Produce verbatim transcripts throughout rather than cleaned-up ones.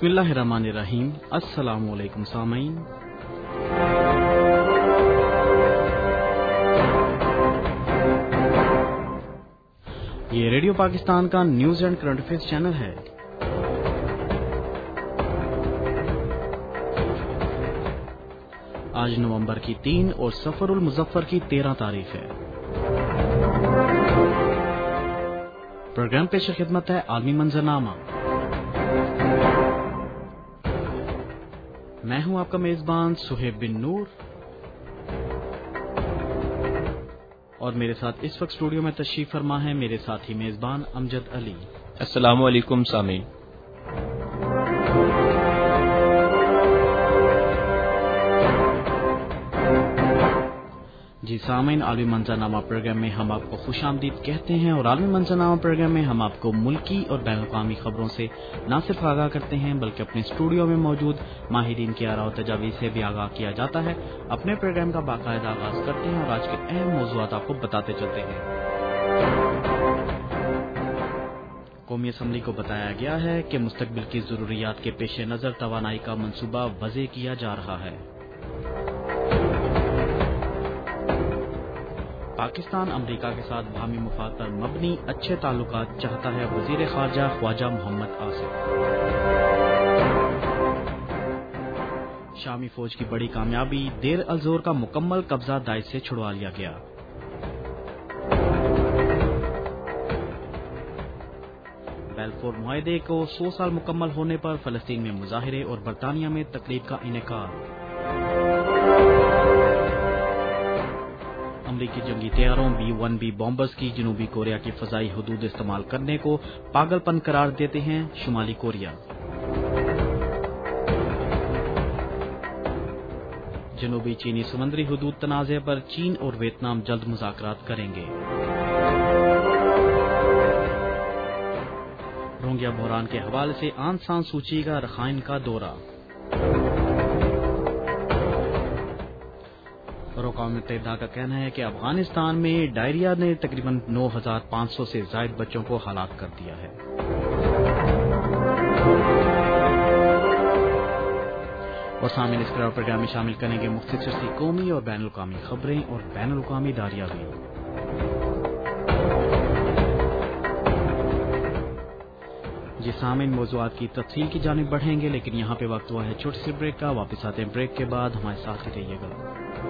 بسم اللہ الرحمن الرحیم۔ السلام علیکم سامعین، یہ ریڈیو پاکستان کا news and current affairs channel ہے۔ آج نومبر کی تین اور سفر المظفر کی تیرہ تاریخ ہے۔ پروگرام پیش خدمت ہے عالمی منظرنامہ۔ میں ہوں آپ کا میزبان سہیب بن نور، اور میرے ساتھ اس وقت اسٹوڈیو میں تشریف فرما ہے میرے ساتھی میزبان امجد علی۔ السلام علیکم سامعین۔ جی سامعین، عالمی منظرنامہ پروگرام میں ہم آپ کو خوش آمدید کہتے ہیں، اور عالمی منظرنامہ پروگرام میں ہم آپ کو ملکی اور بین الاقوامی خبروں سے نہ صرف آگاہ کرتے ہیں بلکہ اپنے اسٹوڈیو میں موجود ماہرین کی آراء و تجاویز سے بھی آگاہ کیا جاتا ہے۔ اپنے پروگرام کا باقاعدہ آغاز کرتے ہیں اور آج کے اہم موضوعات آپ کو بتاتے چلتے ہیں۔ قومی اسمبلی کو بتایا گیا ہے کہ مستقبل کی ضروریات کے پیش نظر توانائی کا منصوبہ وضع کیا جا رہا ہے۔ پاکستان امریکہ کے ساتھ باہمی مفاد پر مبنی اچھے تعلقات چاہتا ہے، وزیر خارجہ خواجہ محمد آصف۔ شامی فوج کی بڑی کامیابی، دیر الزور کا مکمل قبضہ داعش سے چھڑوا لیا گیا۔ بیلفور معاہدے کو سو سال مکمل ہونے پر فلسطین میں مظاہرے اور برطانیہ میں تقریب کا انعقاد۔ امریکی جنگی طیاروں بی ون بی بامبرز کی جنوبی کوریا کی فضائی حدود استعمال کرنے کو پاگل پن قرار دیتے ہیں شمالی کوریا۔ جنوبی چینی سمندری حدود تنازع پر چین اور ویتنام جلد مذاکرات کریں گے۔ روہنگیا بحران کے حوالے سے آن سان سوچی کا رخائن کا دورہ۔ اور اقوام متحدہ کا کہنا ہے کہ افغانستان میں ڈائریا نے تقریباً نو ہزار پانچ سو سے زائد بچوں کو ہلاک کر دیا ہے۔ اور سامعین، اس پروگرام میں شامل کریں گے مختصر سی قومی اور بین الاقوامی خبریں اور بین الاقوامی داریابی۔ جی سامعین، موضوعات کی تفصیل کی جانب بڑھیں گے، لیکن یہاں پہ وقت ہوا ہے چھوٹی سی بریک کا۔ واپس آتے ہیں بریک کے بعد، ہمارے ساتھ ہی رہیے گا۔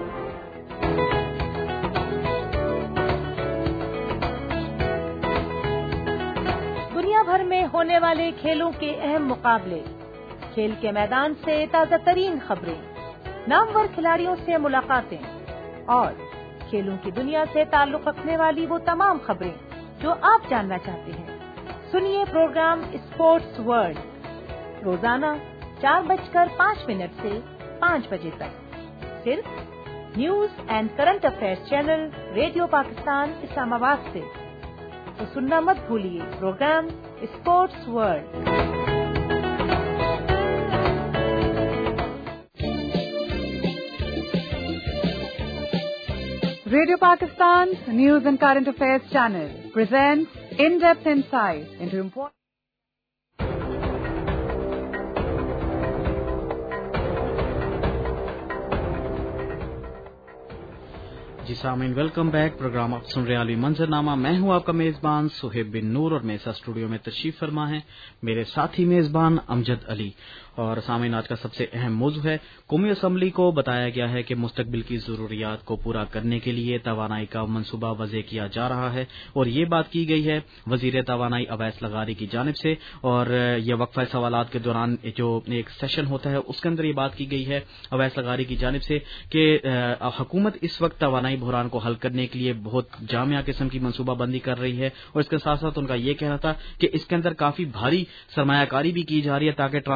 دنیا بھر میں ہونے والے کھیلوں کے اہم مقابلے، کھیل کے میدان سے تازہ ترین خبریں، نامور کھلاڑیوں سے ملاقاتیں اور کھیلوں کی دنیا سے تعلق رکھنے والی وہ تمام خبریں جو آپ جاننا چاہتے ہیں، سنیے پروگرام اسپورٹس ورلڈ روزانہ چار بج کر پانچ منٹ سے پانچ بجے تک، صرف news and current affairs channel radio Pakistan Islamabad سے۔ تو سننا مت بھولیے program sports world. Radio Pakistan's News and Current Affairs channel presents in-depth insights into important جی سامعین، ویلکم بیک۔ پروگرام آپ سن رہے عالمی منظرنامہ، میں ہوں آپ کا میزبان سہیب بن نور، اور میرے ساتھ اسٹوڈیو میں تشریف فرما ہے میرے ساتھی میزبان امجد علی۔ اور سامعین، آج کا سب سے اہم موضوع ہے، قومی اسمبلی کو بتایا گیا ہے کہ مستقبل کی ضروریات کو پورا کرنے کے لیے توانائی کا منصوبہ وضع کیا جا رہا ہے، اور یہ بات کی گئی ہے وزیر توانائی اویس لغاری کی جانب سے۔ اور یہ وقفہ سوالات کے دوران جو ایک سیشن ہوتا ہے اس کے اندر یہ بات کی گئی ہے اویس لغاری کی جانب سے کہ حکومت اس وقت توانائی بحران کو حل کرنے کے لیے بہت جامع قسم کی منصوبہ بندی کر رہی ہے، اور اس کے ساتھ ساتھ ان کا یہ کہنا تھا کہ اس کے اندر کافی بھاری سرمایہ کاری بھی کی جا رہی ہے تاکہ ٹرانسمیشن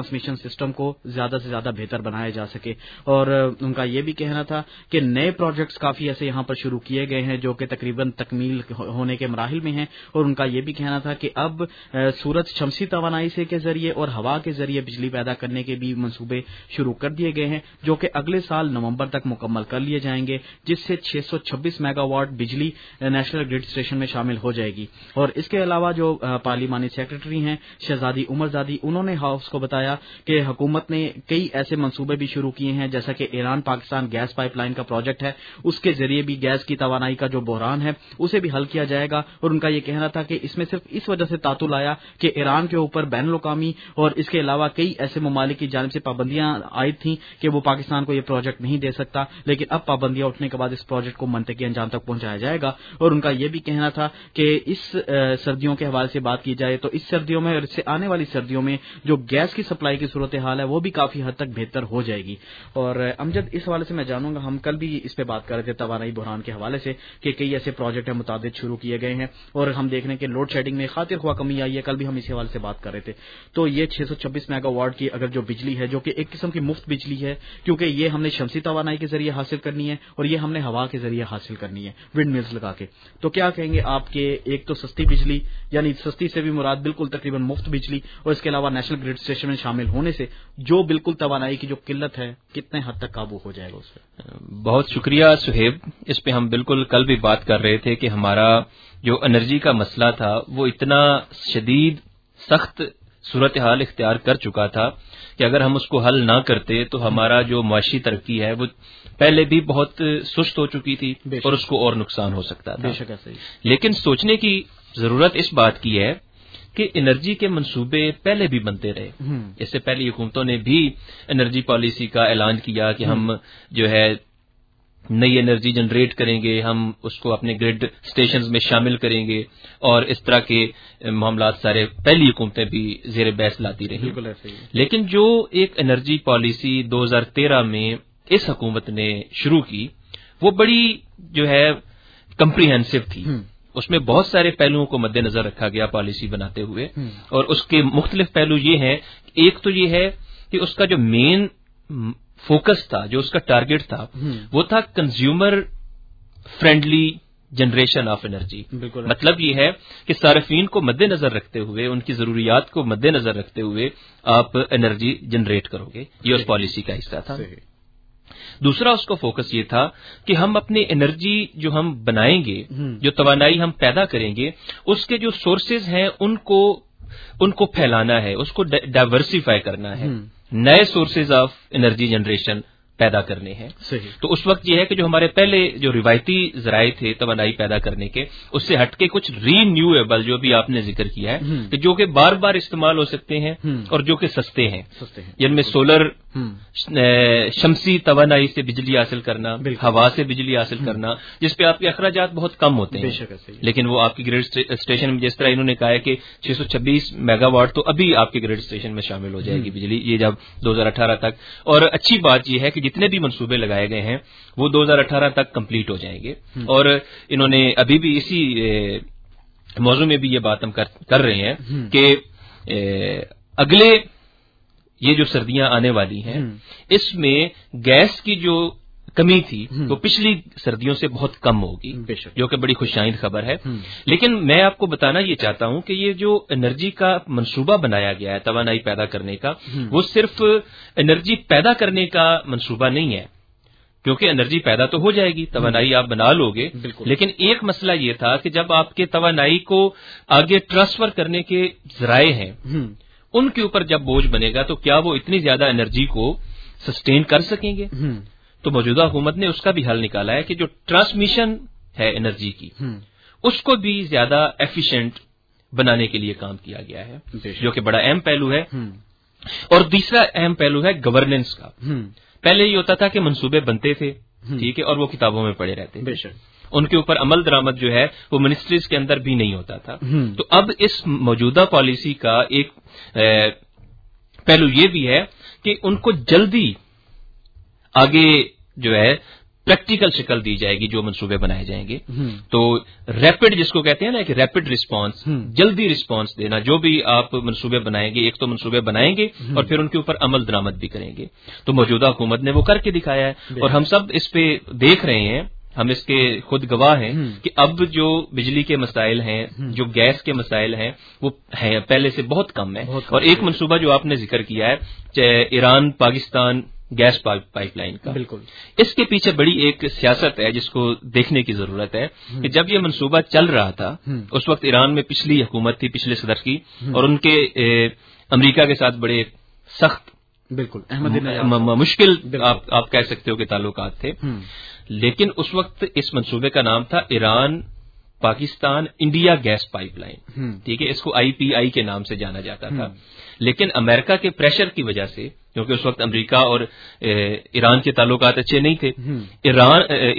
سسٹم کو زیادہ سے زیادہ بہتر بنایا جا سکے. اور ان کا یہ بھی کہنا تھا کہ نئے پروجیکٹس کافی ایسے یہاں پر شروع کیے گئے ہیں جو کہ تقریباً تکمیل ہونے کے مراحل میں ہیں. اور ان کا یہ بھی کہنا تھا کہ اب سورج شمسی توانائی سے کے ذریعے اور ہوا کے ذریعے بجلی پیدا کرنے کے بھی منصوبے شروع کر دیے گئے ہیں جو کہ اگلے سال نومبر تک مکمل کر لیے جائیں گے, جس سے چھ سو چھبیس میگا واٹ بجلی نیشنل گرڈ اسٹیشن میں شامل ہو جائے گی. اور اس کے علاوہ جو پارلیمانی سیکرٹری ہیں شہزادی عمر زادی, انہوں نے ہاؤس کو بتایا کہ حکومت نے کئی ایسے منصوبے بھی شروع کیے ہیں جیسا کہ Iran Pakistan gas pipeline کا پروجیکٹ ہے, اس کے ذریعے بھی گیس کی توانائی کا جو بحران ہے اسے بھی حل کیا جائے گا. اور ان کا یہ کہنا تھا کہ اس میں صرف اس وجہ سے تعطل آیا کہ ایران کے اوپر بین الاقوامی اور اس کے علاوہ کئی ایسے ممالک کی جانب سے پابندیاں عائد تھیں کہ وہ پاکستان کو یہ پروجیکٹ نہیں دے سکتا, لیکن اب پابندیاں اٹھنے کے بعد اس پروجیکٹ کو منطقی انجام تک پہنچایا جائے گا. اور ان کا یہ بھی کہنا تھا کہ اس سردیوں کے حوالے سے بات کی جائے تو اس سردیوں میں اور اس سے آنے والی سردیوں میں جو گیس کی سپلائی کی صورتحال ہے وہ بھی کافی حد تک بہتر ہو جائے گی. اور امجد, اس حوالے سے میں جانوں گا, ہم کل بھی اس پہ بات کر رہے تھے توانائی بحران کے حوالے سے کہ کئی ایسے پروجیکٹ ہیں متعدد شروع کیے گئے ہیں اور ہم دیکھ رہے ہیں کہ لوڈ شیڈنگ میں خاطر خواہ کمی آئی ہے. کل بھی ہم اسی حوالے سے بات کر رہے تھے. تو یہ چھ سو چھبیس میگا واٹ کی اگر جو بجلی ہے جو کہ ایک قسم کی مفت بجلی ہے, کیونکہ یہ ہم نے شمسی توانائی کے ذریعے حاصل کرنی ہے اور یہ ہم نے ہوا کے ذریعے حاصل کرنی ہے ونڈ ملز لگا کے, تو کیا کہیں گے آپ کے ایک تو سستی بجلی, یعنی سستی سے بھی مراد بالکل تقریباً مفت بجلی, اور اس کے علاوہ نیشنل گرڈ اسٹیشن میں شامل ہونے سے جو بالکل توانائی کی جو قلت ہے کتنے حد تک قابو ہو جائے گا اس پہ؟ بہت شکریہ سہیب. اس پہ ہم بالکل کل بھی بات کر رہے تھے کہ ہمارا جو انرجی کا مسئلہ تھا وہ اتنا شدید سخت صورتحال اختیار کر چکا تھا کہ اگر ہم اس کو حل نہ کرتے تو ہمارا جو معاشی ترقی ہے وہ پہلے بھی بہت سست ہو چکی تھی اور اس کو اور نقصان ہو سکتا تھا. لیکن سوچنے کی ضرورت اس بات کی ہے کہ انرجی کے منصوبے پہلے بھی بنتے رہے. اس سے پہلی حکومتوں نے بھی انرجی پالیسی کا اعلان کیا کہ ہم جو ہے نئی انرجی جنریٹ کریں گے, ہم اس کو اپنے گریڈ اسٹیشنز میں شامل کریں گے, اور اس طرح کے معاملات سارے پہلی حکومتیں بھی زیر بحث لاتی رہی. لیکن جو ایک انرجی پالیسی دو ہزار تیرہ میں اس حکومت نے شروع کی وہ بڑی جو ہے کمپریہنسو تھی. اس میں بہت سارے پہلوؤں کو مد نظر رکھا گیا پالیسی بناتے ہوئے, اور اس کے مختلف پہلو یہ ہیں. ایک تو یہ ہے کہ اس کا جو مین فوکس تھا, جو اس کا ٹارگٹ تھا, وہ تھا consumer friendly generation of energy. مطلب یہ ہے کہ صارفین کو مد نظر رکھتے ہوئے, ان کی ضروریات کو مد نظر رکھتے ہوئے آپ انرجی جنریٹ کرو گے. یہ اس پالیسی کا حصہ تھا. دوسرا اس کا فوکس یہ تھا کہ ہم اپنی انرجی جو ہم بنائیں گے, جو توانائی ہم پیدا کریں گے, اس کے جو سورسز ہیں ان کو ان کو پھیلانا ہے, اس کو ڈائیورسیفائی کرنا ہے, نئے سورسز آف انرجی جنریشن پیدا کرنے ہیں. تو اس وقت یہ ہے کہ جو ہمارے پہلے جو روایتی ذرائع تھے توانائی پیدا کرنے کے, اس سے ہٹ کے کچھ ری نیویبل جو بھی آپ نے ذکر کیا ہے کہ جو کہ بار بار استعمال ہو سکتے ہیں اور جو کہ سستے ہیں, جن میں سولر, شمسی توانائی سے بجلی حاصل کرنا, ہوا سے بجلی حاصل کرنا, جس پہ آپ کے اخراجات بہت کم ہوتے ہیں, لیکن وہ آپ کی گریڈ اسٹیشن میں جس طرح انہوں نے کہا ہے کہ چھ سو چھبیس میگا واٹ تو ابھی آپ کے گریڈ اسٹیشن میں شامل ہو جائے گی بجلی, یہ جب دو ہزار اٹھارہ تک. اور اچھی بات یہ ہے کہ جتنے بھی منصوبے لگائے گئے ہیں وہ دو ہزار اٹھارہ تک کمپلیٹ ہو جائیں گے. اور انہوں نے ابھی بھی اسی موضوع میں بھی یہ بات ہم کر رہے ہیں کہ اگلے یہ جو سردیاں آنے والی ہیں اس میں گیس کی جو کمی تھی وہ پچھلی سردیوں سے بہت کم ہوگی, جو کہ بڑی خوشائند خبر ہے. لیکن میں آپ کو بتانا یہ چاہتا ہوں کہ یہ جو انرجی کا منصوبہ بنایا گیا ہے توانائی پیدا کرنے کا, وہ صرف انرجی پیدا کرنے کا منصوبہ نہیں ہے, کیونکہ انرجی پیدا تو ہو جائے گی, توانائی آپ بنا لو گے, لیکن ایک مسئلہ یہ تھا کہ جب آپ کے توانائی کو آگے ٹرانسفر کرنے کے ذرائع ہیں ان کے اوپر جب بوجھ بنے گا تو کیا وہ اتنی زیادہ انرجی کو سسٹین کر سکیں گے. تو موجودہ حکومت نے اس کا بھی حل نکالا ہے کہ جو ٹرانسمیشن ہے انرجی کی اس کو بھی زیادہ ایفیشینٹ بنانے کے لیے کام کیا گیا ہے, جو کہ بڑا اہم پہلو ہے. اور تیسرا اہم پہلو ہے گورننس کا. پہلے یہ ہوتا تھا کہ منصوبے بنتے تھے, ٹھیک ہے, اور وہ کتابوں میں پڑے رہتے تھے, ان کے اوپر عمل درآمد جو ہے وہ منسٹریز کے اندر بھی نہیں ہوتا تھا. تو اب اس موجودہ پالیسی کا ایک پہلو یہ بھی ہے کہ ان کو جلدی آگے جو ہے پریکٹیکل شکل دی جائے گی جو منصوبے بنائے جائیں گے. تو ریپڈ جس کو کہتے ہیں نا کہ ریپڈ رسپانس، جلدی رسپانس دینا. جو بھی آپ منصوبے بنائیں گے، ایک تو منصوبے بنائیں گے اور پھر ان کے اوپر عمل درآمد بھی کریں گے. تو موجودہ حکومت نے وہ کر کے دکھایا ہے اور ہم سب اس پہ دیکھ رہے ہیں، ہم اس کے خود گواہ ہیں کہ اب جو بجلی کے مسائل ہیں، جو گیس کے مسائل ہیں، وہ ہیں پہلے سے بہت کم ہے. اور ایک منصوبہ جو آپ نے ذکر کیا ہے Iran Pakistan gas pipeline کا، بالکل اس کے پیچھے بڑی ایک سیاست ہے جس کو دیکھنے کی ضرورت ہے کہ جب یہ منصوبہ چل رہا تھا اس وقت ایران میں پچھلی حکومت تھی، پچھلے صدر کی، اور ان کے امریکہ کے ساتھ بڑے سخت، بالکل مشکل آپ آپ کہہ سکتے ہو کہ تعلقات تھے. لیکن اس وقت اس منصوبے کا نام تھا Iran Pakistan India gas pipeline. ٹھیک ہے، اس کو آئی پی آئی کے نام سے جانا جاتا تھا. لیکن امریکہ کے پریشر کی وجہ سے، کیونکہ اس وقت امریکہ اور ایران کے تعلقات اچھے نہیں تھے، ایران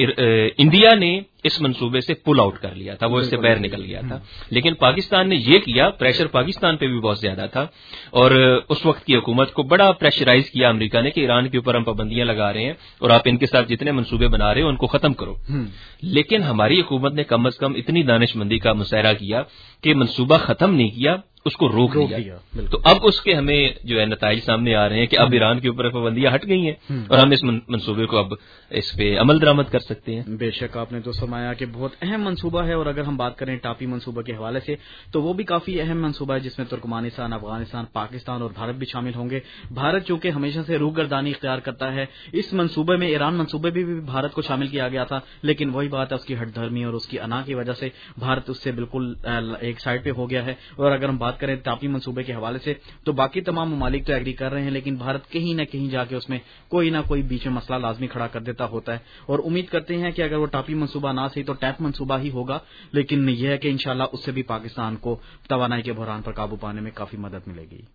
انڈیا نے اس منصوبے سے پل آؤٹ کر لیا تھا، وہ اس سے باہر نکل گیا تھا. لیکن پاکستان نے یہ کیا، پریشر پاکستان پہ بھی بہت زیادہ تھا اور اس وقت کی حکومت کو بڑا پریشرائز کیا امریکہ نے کہ ایران کے اوپر ہم پابندیاں لگا رہے ہیں اور آپ ان کے ساتھ جتنے منصوبے بنا رہے ہیں ان کو ختم کرو. لیکن ہماری حکومت نے کم از کم اتنی دانش مندی کا مظاہرہ کیا کہ منصوبہ ختم نہیں کیا، اس کو روک دیا. تو اب اس کے ہمیں جو ہے نتائج سامنے آ رہے ہیں کہ اب ایران کے اوپر پابندیاں ہٹ گئی ہیں اور ہم اس منصوبے کو اب اس پہ عمل درآمد کر سکتے ہیں. بے شک آپ نے تو فرمایا کہ بہت اہم منصوبہ ہے، اور اگر ہم بات کریں ٹاپی منصوبہ کے حوالے سے تو وہ بھی کافی اہم منصوبہ ہے جس میں ترکمانستان، افغانستان، پاکستان اور بھارت بھی شامل ہوں گے. بھارت چونکہ ہمیشہ سے روگردانی اختیار کرتا ہے، اس منصوبے میں ایران منصوبے بھی, بھی بھارت کو شامل کیا گیا تھا، لیکن وہی بات ہے اس کی ہٹ دھرمی اور اس کی انا کی وجہ سے بھارت اس سے بالکل ایک سائڈ پہ ہو گیا ہے. اور اگر ہم بات کریں ٹاپی منصوبے کے حوالے سے تو باقی تمام ممالک تو ایگری کر رہے ہیں، لیکن بھارت کہیں نہ کہیں جا کے اس میں کوئی نہ کوئی بیچ میں مسئلہ لازمی کھڑا کر دیتا ہوتا ہے. اور امید کرتے ہیں کہ اگر وہ ٹاپی منصوبہ نہ صحیح تو ٹیپ منصوبہ ہی ہوگا، لیکن یہ ہے کہ انشاءاللہ اس سے بھی پاکستان کو توانائی کے بحران پر قابو پانے میں کافی مدد ملے گی.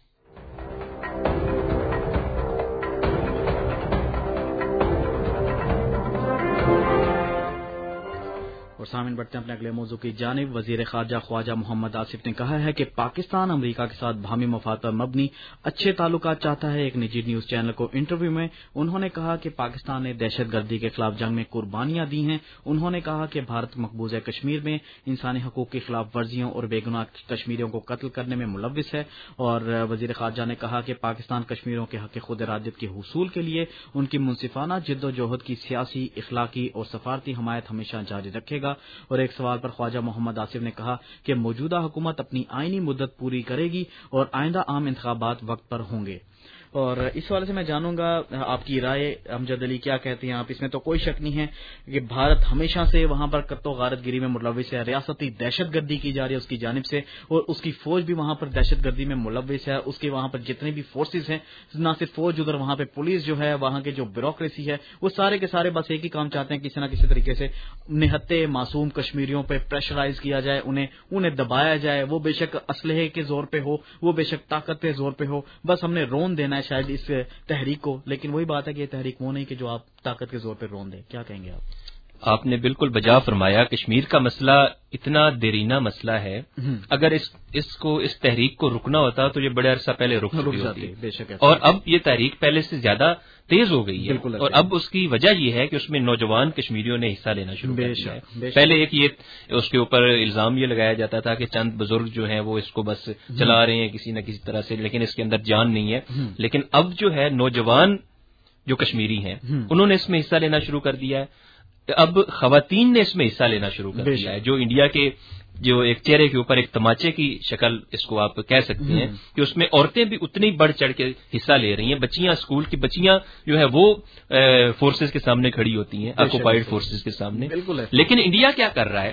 اور سامعین بڑھتے ہیں اپنے اگلے موضوع کی جانب. وزیر خارجہ خواجہ محمد آصف نے کہا ہے کہ پاکستان امریکہ کے ساتھ باہمی مفاد پر مبنی اچھے تعلقات چاہتا ہے. ایک نجی نیوز چینل کو انٹرویو میں انہوں نے کہا کہ پاکستان نے دہشت گردی کے خلاف جنگ میں قربانیاں دی ہیں. انہوں نے کہا کہ بھارت مقبوضہ کشمیر میں انسانی حقوق کی خلاف ورزیوں اور بے گناہ کشمیریوں کو قتل کرنے میں ملوث ہے. اور وزیر خارجہ نے کہا کہ پاکستان کشمیریوں کے حق خود ارادیت کے حصول کے لیے ان کی منصفانہ جد و جہد کی سیاسی، اخلاقی اور سفارتی حمایت ہمیشہ جاری رکھے گا. اور ایک سوال پر خواجہ محمد آصف نے کہا کہ موجودہ حکومت اپنی آئینی مدت پوری کرے گی اور آئندہ عام انتخابات وقت پر ہوں گے. اور اس حوالے سے میں جانوں گا آپ کی رائے. امجد علی کیا کہتے ہیں آپ؟ اس میں تو کوئی شک نہیں ہے کہ بھارت ہمیشہ سے وہاں پر قتل و غارت گیری میں ملوث ہے، ریاستی دہشت گردی کی جا رہی ہے اس کی جانب سے، اور اس کی فوج بھی وہاں پر دہشت گردی میں ملوث ہے. اس کے وہاں پر جتنے بھی فورسز ہیں، نہ صرف فوج، ادھر وہاں پہ پولیس جو ہے، وہاں کے جو بیوروکریسی ہے، وہ سارے کے سارے بس ایک ہی کام چاہتے ہیں، کسی نہ کسی طریقے سے نہتے معصوم کشمیریوں پہ پریشرائز کیا جائے، انہیں انہیں دبایا جائے. وہ بے شک اسلحے کے زور پہ ہو، وہ بے شک طاقت کے زور پہ ہو، بس ہم نے رون دینا ہے شاید اس تحریک کو. لیکن وہی بات ہے کہ یہ تحریک وہ نہیں کہ جو آپ طاقت کے زور پہ رون دیں. کیا کہیں گے آپ؟ آپ نے بالکل بجا فرمایا. کشمیر کا مسئلہ اتنا دیرینہ مسئلہ ہے، اگر اس اس کو اس تحریک کو رکنا ہوتا تو یہ بڑے عرصہ پہلے رک چکی ہوتی. اور اب یہ تحریک پہلے سے زیادہ تیز ہو گئی ہے، اور اب اس کی وجہ یہ ہے کہ اس میں نوجوان کشمیریوں نے حصہ لینا شروع کر دیا ہے. پہلے ایک یہ اس کے اوپر الزام یہ لگایا جاتا تھا کہ چند بزرگ جو ہیں وہ اس کو بس چلا رہے ہیں کسی نہ کسی طرح سے، لیکن اس کے اندر جان نہیں ہے. لیکن اب جو ہے نوجوان جو کشمیری ہیں انہوں نے اس میں حصہ لینا شروع کر دیا ہے. اب خواتین نے اس میں حصہ لینا شروع کر دیا ہے، جو انڈیا کے جو ایک چہرے کے اوپر ایک تماچے کی شکل اس کو آپ کہہ سکتے ہیں کہ اس میں عورتیں بھی اتنی بڑھ چڑھ کے حصہ لے رہی ہیں. بچیاں، اسکول کی بچیاں جو ہے وہ فورسز کے سامنے کھڑی ہوتی ہیں، آکوپائیڈ فورسز کے سامنے. لیکن انڈیا کیا کر رہا ہے؟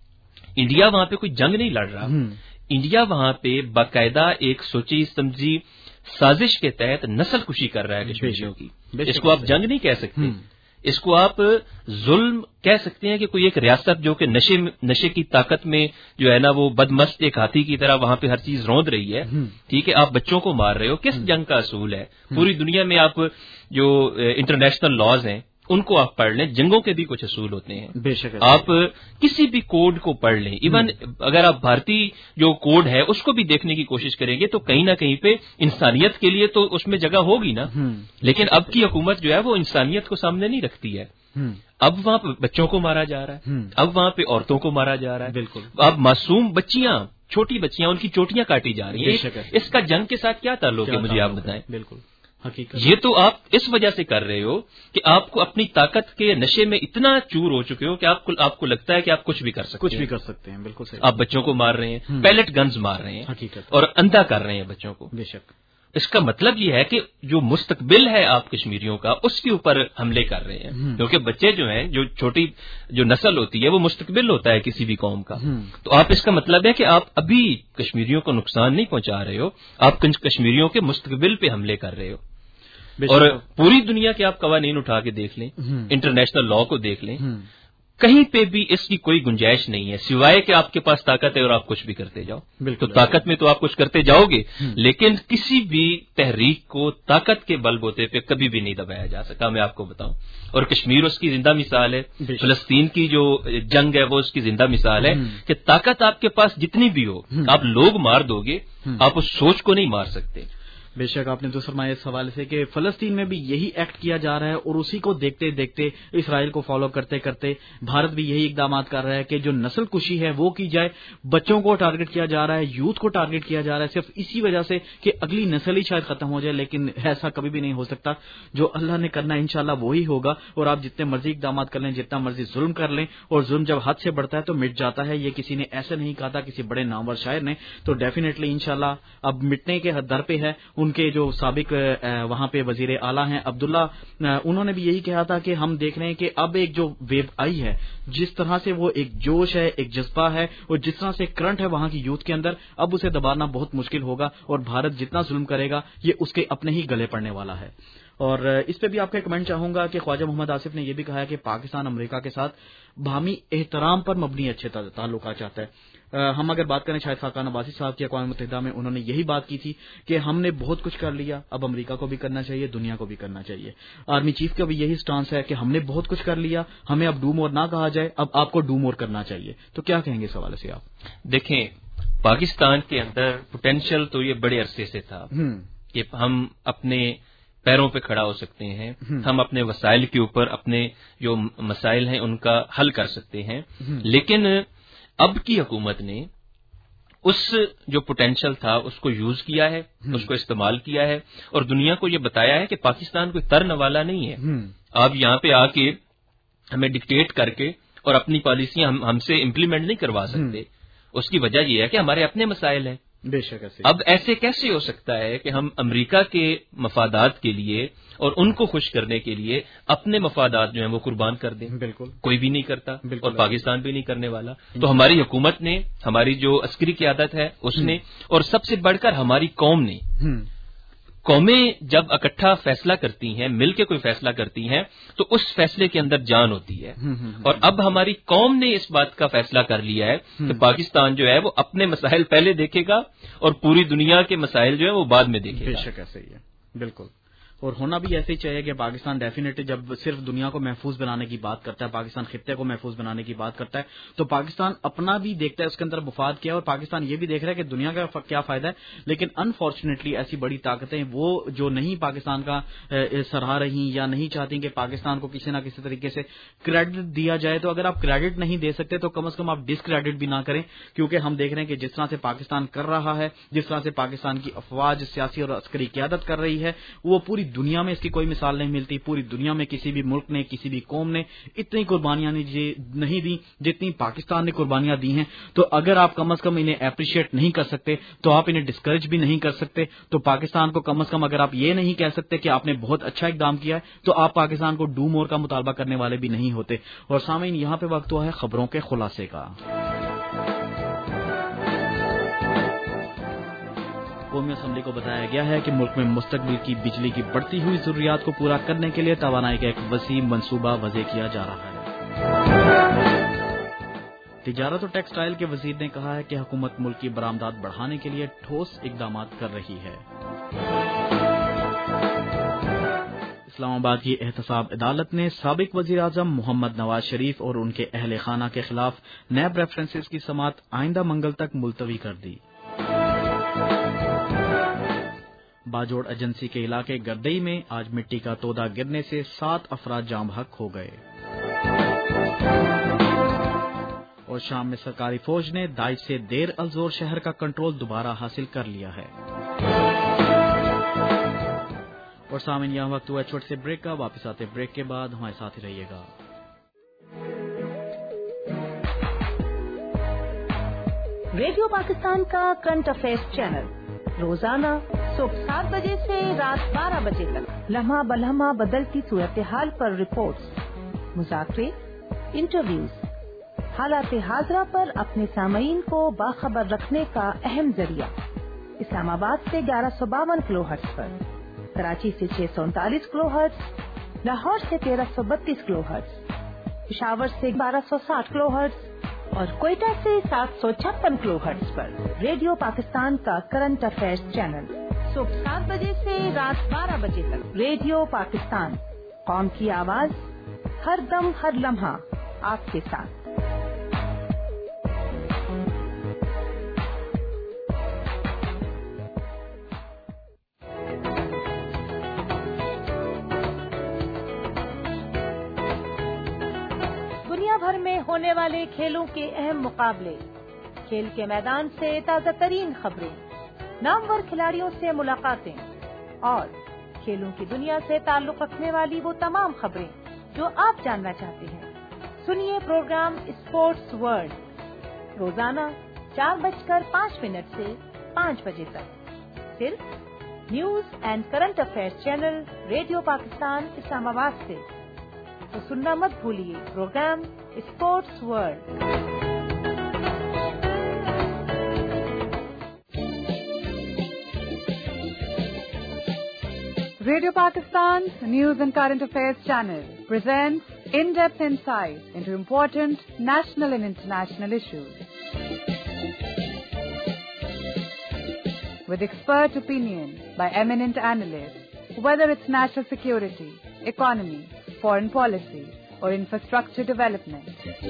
انڈیا وہاں پہ کوئی جنگ نہیں لڑ رہا. انڈیا وہاں پہ باقاعدہ ایک سوچی سمجھی سازش کے تحت نسل کشی کر رہا ہے کشمیریوں کی. اس کو آپ جنگ نہیں کہہ سکتے، اس کو آپ ظلم کہہ سکتے ہیں کہ کوئی ایک ریاست جو کہ نشے نشے کی طاقت میں جو ہے نا وہ بدمست ایک ہاتھی کی طرح وہاں پہ ہر چیز روند رہی ہے. ٹھیک ہے، آپ بچوں کو مار رہے ہو. کس جنگ کا اصول ہے؟ پوری دنیا میں آپ جو انٹرنیشنل لاز ہیں ان کو آپ پڑھ لیں، جنگوں کے بھی کچھ اصول ہوتے ہیں. بے شک آپ کسی بھی کوڈ کو پڑھ لیں، ایون اگر آپ بھارتی جو کوڈ ہے اس کو بھی دیکھنے کی کوشش کریں گے تو کہیں نہ کہیں پہ انسانیت کے لیے تو اس میں جگہ ہوگی نا. لیکن اب کی حکومت جو ہے وہ انسانیت کو سامنے نہیں رکھتی ہے. اب وہاں پہ بچوں کو مارا جا رہا ہے، اب وہاں پہ عورتوں کو مارا جا رہا ہے، بالکل. اب معصوم بچیاں، چھوٹی بچیاں، ان کی چوٹیاں کاٹی جا رہی ہیں. اس کا جنگ کے ساتھ کیا تعلق ہے مجھے آپ بتائیں. بالکل حقیقت. یہ تو آپ اس وجہ سے کر رہے ہو کہ آپ کو اپنی طاقت کے نشے میں اتنا چور ہو چکے ہو کہ آپ کو آپ کو لگتا ہے کہ آپ کچھ بھی کر سکتے ہیں. کچھ بھی کر سکتے ہیں. بالکل صحیح. آپ بچوں کو مار رہے ہیں، پیلٹ گنز مار رہے ہیں، حقیقت، اور اندھا کر رہے ہیں بچوں کو. بے شک. اس کا مطلب یہ ہے کہ جو مستقبل ہے آپ کشمیریوں کا، اس کے اوپر حملے کر رہے ہیں. کیونکہ بچے جو ہیں، جو چھوٹی جو نسل ہوتی ہے، وہ مستقبل ہوتا ہے کسی بھی قوم کا. تو آپ اس کا مطلب ہے کہ آپ ابھی کشمیریوں کو نقصان نہیں پہنچا رہے ہو، آپ کشمیریوں کے مستقبل پہ حملے کر رہے ہو. اور پوری دنیا کے آپ قوانین اٹھا کے دیکھ لیں، انٹرنیشنل لا کو دیکھ لیں، کہیں پہ بھی اس کی کوئی گنجائش نہیں ہے سوائے کہ آپ کے پاس طاقت ہے اور آپ کچھ بھی کرتے جاؤ. تو طاقت میں تو آپ کچھ کرتے جاؤ گے، لیکن کسی بھی تحریک کو طاقت کے بل بوتے پہ کبھی بھی نہیں دبایا جا سکا. میں آپ کو بتاؤں، اور کشمیر اس کی زندہ مثال ہے. فلسطین کی جو جنگ ہے وہ اس کی زندہ مثال ہے کہ طاقت آپ کے پاس جتنی بھی ہو، آپ لوگ مار دو گے، آپ اس سوچ کو نہیں مار سکتے. بے شک آپ نے تو فرمایا اس حوالے سے کہ فلسطین میں بھی یہی ایکٹ کیا جا رہا ہے، اور اسی کو دیکھتے دیکھتے اسرائیل کو فالو کرتے کرتے بھارت بھی یہی اقدامات کر رہا ہے کہ جو نسل کشی ہے وہ کی جائے. بچوں کو ٹارگٹ کیا جا رہا ہے، یوتھ کو ٹارگٹ کیا جا رہا ہے، صرف اسی وجہ سے کہ اگلی نسل ہی شاید ختم ہو جائے. لیکن ایسا کبھی بھی نہیں ہو سکتا. جو اللہ نے کرنا ہے انشاءاللہ وہی ہوگا. اور آپ جتنے مرضی اقدامات کر لیں، جتنا مرضی ظلم کر لیں، اور ظلم جب حد سے بڑھتا ہے تو مٹ جاتا ہے. یہ کسی نے ایسے نہیں کہا تھا، کسی بڑے نامور شاعر نے. تو ڈیفینیٹلی انشاءاللہ اب مٹنے کے در پہ ہے. ان کے جو سابق وہاں پہ وزیر اعلیٰ ہیں عبداللہ، انہوں نے بھی یہی کہا تھا کہ ہم دیکھ رہے ہیں کہ اب ایک جو ویو آئی ہے، جس طرح سے وہ ایک جوش ہے، ایک جذبہ ہے، اور جس طرح سے کرنٹ ہے وہاں کی یوتھ کے اندر، اب اسے دبانا بہت مشکل ہوگا. اور بھارت جتنا ظلم کرے گا یہ اس کے اپنے ہی گلے پڑنے والا ہے. اور اس پہ بھی آپ کا کمنٹ چاہوں گا کہ خواجہ محمد آصف نے یہ بھی کہا ہے کہ پاکستان امریکہ کے ساتھ باہمی احترام پر مبنی اچھے تعلقات چاہتا ہے. ہم اگر بات کریں شاہد خاقان عباسی صاحب کی اقوام متحدہ میں، انہوں نے یہی بات کی تھی کہ ہم نے بہت کچھ کر لیا، اب امریکہ کو بھی کرنا چاہیے، دنیا کو بھی کرنا چاہیے. آرمی چیف کا بھی یہی سٹانس ہے کہ ہم نے بہت کچھ کر لیا، ہمیں اب ڈو مور نہ کہا جائے، اب آپ کو ڈو مور کرنا چاہیے. تو کیا کہیں گے اس حوالے سے آپ؟ دیکھیں، پاکستان کے اندر پوٹینشیل تو یہ بڑے عرصے سے تھا کہ ہم اپنے پیروں پہ کھڑا ہو سکتے ہیں، ہم اپنے وسائل کے اوپر اپنے جو مسائل ہیں ان کا حل کر سکتے ہیں. لیکن اب کی حکومت نے اس جو پوٹینشیل تھا اس کو یوز کیا ہے، اس کو استعمال کیا ہے، اور دنیا کو یہ بتایا ہے کہ پاکستان کوئی ترنے والا نہیں ہے. آپ یہاں پہ آ کے ہمیں ڈکٹیٹ کر کے اور اپنی پالیسیاں ہم ہم سے امپلیمنٹ نہیں کروا سکتے. اس کی وجہ یہ ہے کہ ہمارے اپنے مسائل ہیں. بے شک ایسے اب ایسے کیسے ہو سکتا ہے کہ ہم امریکہ کے مفادات کے لیے اور ان کو خوش کرنے کے لیے اپنے مفادات جو ہیں وہ قربان کر دیں؟ بالکل کوئی بھی نہیں کرتا، اور پاکستان بھی نہیں کرنے والا. تو ہماری حکومت نے، ہماری جو عسکری قیادت ہے اس نے، اور سب سے بڑھ کر ہماری قوم نے، قومیں جب اکٹھا فیصلہ کرتی ہیں، مل کے کوئی فیصلہ کرتی ہیں، تو اس فیصلے کے اندر جان ہوتی ہے. اور اب ہماری قوم نے اس بات کا فیصلہ کر لیا ہے کہ پاکستان جو ہے وہ اپنے مسائل پہلے دیکھے گا اور پوری دنیا کے مسائل جو ہے وہ بعد میں دیکھے گا. بے شک ایسا ہی ہے، بالکل. اور ہونا بھی ایسے ہی چاہیے کہ پاکستان ڈیفینیٹلی جب صرف دنیا کو محفوظ بنانے کی بات کرتا ہے، پاکستان خطے کو محفوظ بنانے کی بات کرتا ہے، تو پاکستان اپنا بھی دیکھتا ہے، اس کے اندر مفاد کیا ہے، اور پاکستان یہ بھی دیکھ رہا ہے کہ دنیا کا کیا فائدہ ہے. لیکن انفارچونیٹلی ایسی بڑی طاقتیں وہ جو نہیں پاکستان کا سراہ رہی یا نہیں چاہتی کہ پاکستان کو کسی نہ کسی طریقے سے کریڈٹ دیا جائے. تو اگر آپ کریڈٹ نہیں دے سکتے تو کم از کم آپ ڈسکریڈٹ بھی نہ کریں، کیونکہ ہم دیکھ رہے ہیں کہ جس طرح سے پاکستان کر رہا ہے، جس طرح سے پاکستان کی افواج سیاسی اور عسکری قیادت کر رہی ہے، وہ پوری دنیا میں اس کی کوئی مثال نہیں ملتی. پوری دنیا میں کسی بھی ملک نے، کسی بھی قوم نے اتنی قربانیاں نہیں دی جتنی پاکستان نے قربانیاں دی ہیں. تو اگر آپ کم از کم انہیں اپریشیٹ نہیں کر سکتے تو آپ انہیں ڈسکریج بھی نہیں کر سکتے. تو پاکستان کو کم از کم اگر آپ یہ نہیں کہہ سکتے کہ آپ نے بہت اچھا اقدام کیا ہے تو آپ پاکستان کو ڈو مور کا مطالبہ کرنے والے بھی نہیں ہوتے. اور سامعین، یہاں پہ وقت ہوا ہے خبروں کے خلاصے کا. قومی اسمبلی کو بتایا گیا ہے کہ ملک میں مستقبل کی بجلی کی بڑھتی ہوئی ضروریات کو پورا کرنے کے لیے توانائی کا ایک وسیع منصوبہ وضع کیا جا رہا ہے. تجارت اور ٹیکسٹائل کے وزیر نے کہا ہے کہ حکومت ملک کی برآمدات بڑھانے کے لیے ٹھوس اقدامات کر رہی ہے. اسلام آباد کی احتساب عدالت نے سابق وزیر اعظم محمد نواز شریف اور ان کے اہل خانہ کے خلاف نیب ریفرنسز کی سماعت آئندہ منگل تک ملتوی کر دی. باجوڑ ایجنسی کے علاقے گردئی میں آج مٹی کا تودا گرنے سے سات افراد جاں بحق ہو گئے. اور شام میں سرکاری فوج نے داعش سے دیر الزور شہر کا کنٹرول دوبارہ حاصل کر لیا ہے. اور سامعین یہاں وقت ہوا چھوٹے سے بریک کا. واپس آتے بریک کے بعد ہمارے ساتھ ہی رہیے گا. ریڈیو پاکستان کا کرنٹ افیئرز چینل روزانہ صبح سات بجے سے رات بارہ بجے تک لمحہ بلمحہ بدلتی صورتحال پر رپورٹس، مذاکرے، انٹرویوز، حالات حاضرہ پر اپنے سامعین کو باخبر رکھنے کا اہم ذریعہ. اسلام آباد سے گیارہ سو باون کلو ہرٹز پر، کراچی سے چھ سو انتالیس کلو ہرٹز، لاہور سے تیرہ سو بتیس کلو ہرٹز، پشاور سے بارہ سو ساٹھ کلو ہرٹز اور کوئٹہ سے سات سو چھپن کلو ہرٹز پر ریڈیو پاکستان کا کرنٹ افیئرز چینل صبح سات بجے سے رات بارہ بجے تک. ریڈیو پاکستان، قوم کی آواز، ہر دم ہر لمحہ آپ کے ساتھ. دنیا بھر میں ہونے والے کھیلوں کے اہم مقابلے، کھیل کے میدان سے تازہ ترین خبریں، نامور کھلاڑیوں سے ملاقاتیں اور کھیلوں کی دنیا سے تعلق رکھنے والی وہ تمام خبریں جو آپ جاننا چاہتے ہیں. سنیے پروگرام اسپورٹس ورلڈ روزانہ چار بج کر پانچ منٹ سے پانچ بجے تک صرف news and current affairs channel radio Pakistan Islamabad سے. تو سننا مت بھولیے program sports world. Radio Pakistan's News and Current Affairs channel presents in-depth insights into important national and international issues. With expert opinion by eminent analysts, whether it's national security, economy, foreign policy, or infrastructure development.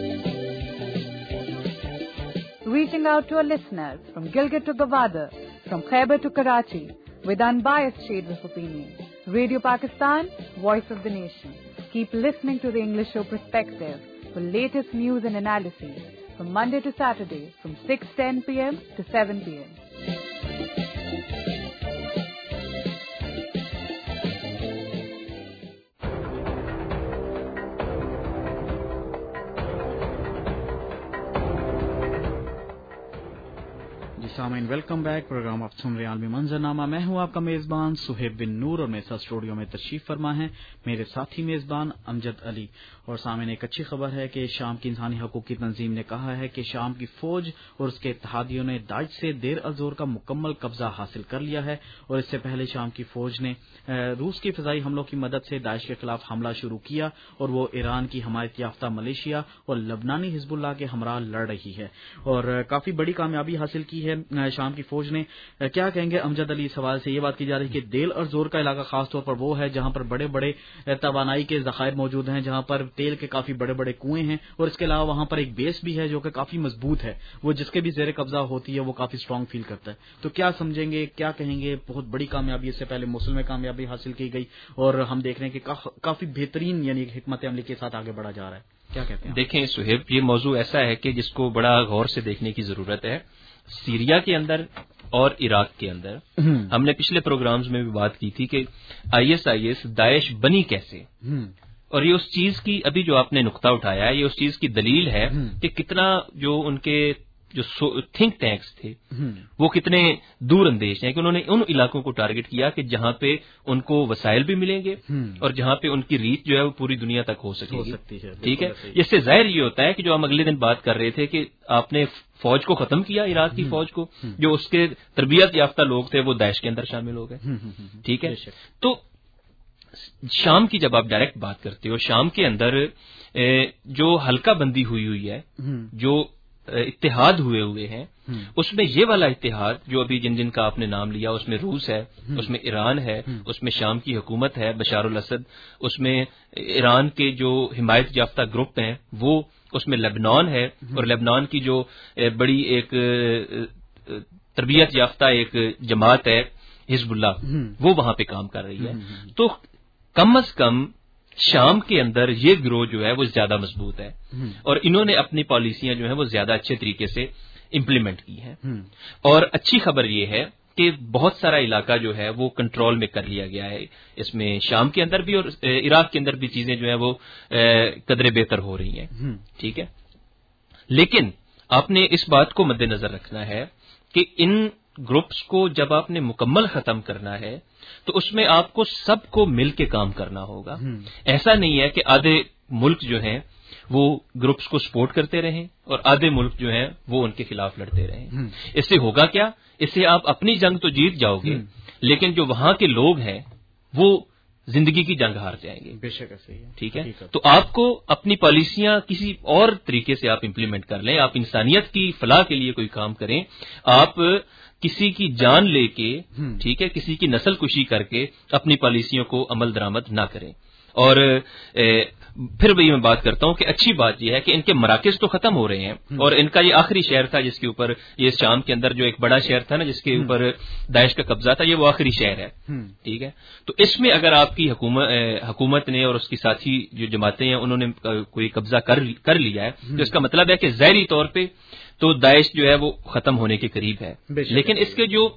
Reaching out to our listeners from Gilgit to Gawada, from Khyber to Karachi, with unbiased shades of opinion. Radio Pakistan, voice of the nation. Keep listening to the English show Perspective for latest news and analysis from Monday to Saturday from six ten p.m. to seven p.m. سامعین welcome back. Programme آپ سن رہے عالمی منظرنامہ. میں ہوں آپ کا میزبان سہیب بن نور اور میرے ساتھ اسٹوڈیو میں تشریف فرما ہے میرے ساتھی میزبان امجد علی. اور سامعین ایک اچھی خبر ہے کہ شام کی انسانی حقوق کی تنظیم نے کہا ہے کہ شام کی فوج اور اس کے اتحادیوں نے داعش سے دیر الزور کا مکمل قبضہ حاصل کر لیا ہے. اور اس سے پہلے شام کی فوج نے روس کی فضائی حملوں کی مدد سے داعش کے خلاف حملہ شروع کیا اور وہ ایران کی حمایت یافتہ ملیشیا اور لبنانی حزب اللہ کے ہمراہ لڑ رہی ہے اور کافی بڑی کامیابی حاصل کی ہے شام کی فوج نے. کیا کہیں گے امجد علی؟ سوال سے یہ بات کی جا رہی ہے کہ دیر اور زور کا علاقہ خاص طور پر وہ ہے جہاں پر بڑے بڑے توانائی کے ذخائر موجود ہیں، جہاں پر تیل کے کافی بڑے بڑے کنویں ہیں اور اس کے علاوہ وہاں پر ایک بیس بھی ہے جو کہ کافی مضبوط ہے، وہ جس کے بھی زیر قبضہ ہوتی ہے وہ کافی اسٹرانگ فیل کرتا ہے. تو کیا سمجھیں گے، کیا کہیں گے؟ بہت بڑی کامیابی، اس سے پہلے موصل میں کامیابی حاصل کی گئی اور ہم دیکھ رہے ہیں کہ کافی بہترین یعنی حکمت عملی کے ساتھ آگے بڑھا جا رہا ہے. کیا کہتے ہیں؟ دیکھیں سہیب، یہ موضوع ایسا ہے کہ جس کو بڑا غور سے دیکھنے کی ضرورت ہے. سیریا کے اندر اور عراق کے اندر ہم نے پچھلے پروگرامز میں بھی بات کی تھی کہ آئی ایس آئی ایس داعش بنی کیسے، اور یہ اس چیز کی ابھی جو آپ نے نقطہ اٹھایا ہے یہ اس چیز کی دلیل ہے کہ کتنا جو ان کے جو تھنک ٹینکس تھے وہ کتنے دور اندیش ہیں کہ انہوں نے ان علاقوں کو ٹارگٹ کیا کہ جہاں پہ ان کو وسائل بھی ملیں گے اور جہاں پہ ان کی ریچ جو ہے وہ پوری دنیا تک ہو سکے گی. ٹھیک ہے، اس سے ظاہر یہ ہوتا ہے کہ جو ہم اگلے دن بات کر رہے تھے کہ آپ نے فوج کو ختم کیا، عراق کی فوج کو، جو اس کے تربیت یافتہ لوگ تھے وہ داعش کے اندر شامل ہو گئے. ٹھیک ہے، تو شام کی جب آپ ڈائریکٹ بات کرتے ہو، شام کے اندر جو حلقہ بندی ہوئی ہوئی ہے، جو اتحاد ہوئے ہوئے ہیں، اس میں یہ والا اتحاد جو ابھی جن جن کا آپ نے نام لیا، اس میں روس ہے، اس میں ایران ہے، اس میں شام کی حکومت ہے بشار الاسد، اس میں ایران کے جو حمایت یافتہ گروپ ہیں وہ، اس میں لبنان ہے اور لبنان کی جو بڑی ایک تربیت یافتہ ایک جماعت ہے حزب اللہ، وہ وہاں پہ کام کر رہی ہے. تو کم از کم شام کے اندر یہ گروہ جو ہے وہ زیادہ مضبوط ہے اور انہوں نے اپنی پالیسیاں جو ہیں وہ زیادہ اچھے طریقے سے امپلیمنٹ کی ہیں. اور اچھی خبر یہ ہے کہ بہت سارا علاقہ جو ہے وہ کنٹرول میں کر لیا گیا ہے. اس میں شام کے اندر بھی اور عراق کے اندر بھی چیزیں جو ہیں وہ قدرے بہتر ہو رہی ہیں. ٹھیک ہے, لیکن آپ نے اس بات کو مد نظر رکھنا ہے کہ ان گروپس کو جب آپ نے مکمل ختم کرنا ہے تو اس میں آپ کو سب کو مل کے کام کرنا ہوگا. ایسا نہیں ہے کہ آدھے ملک جو ہیں وہ گروپس کو سپورٹ کرتے رہیں اور آدھے ملک جو ہیں وہ ان کے خلاف لڑتے رہیں. اس سے ہوگا کیا؟ اس سے آپ اپنی جنگ تو جیت جاؤ گے لیکن جو وہاں کے لوگ ہیں وہ زندگی کی جنگ ہار جائیں گے. بے شک ایسے ہی ہے. ٹھیک ہے, تو آپ کو اپنی پالیسیاں کسی اور طریقے سے آپ امپلیمنٹ کر لیں. آپ انسانیت کی فلاح کے لیے کوئی کام کریں. آپ کسی کی جان لے کے, ٹھیک ہے, کسی کی نسل کشی کر کے اپنی پالیسیوں کو عمل درآمد نہ کریں. اور پھر وہی میں بات کرتا ہوں کہ اچھی بات یہ ہے کہ ان کے مراکز تو ختم ہو رہے ہیں اور ان کا یہ آخری شہر تھا جس کے اوپر, یہ شام کے اندر جو ایک بڑا شہر تھا نا جس کے اوپر داعش کا قبضہ تھا, یہ وہ آخری شہر ہے. ٹھیک ہے, تو اس میں اگر آپ کی حکومت حکومت نے اور اس کی ساتھی جو جماعتیں ہیں انہوں نے کوئی قبضہ کر لیا ہے تو اس کا مطلب ہے کہ ظاہری طور پہ تو داعش جو ہے وہ ختم ہونے کے قریب ہے. لیکن اس کے جو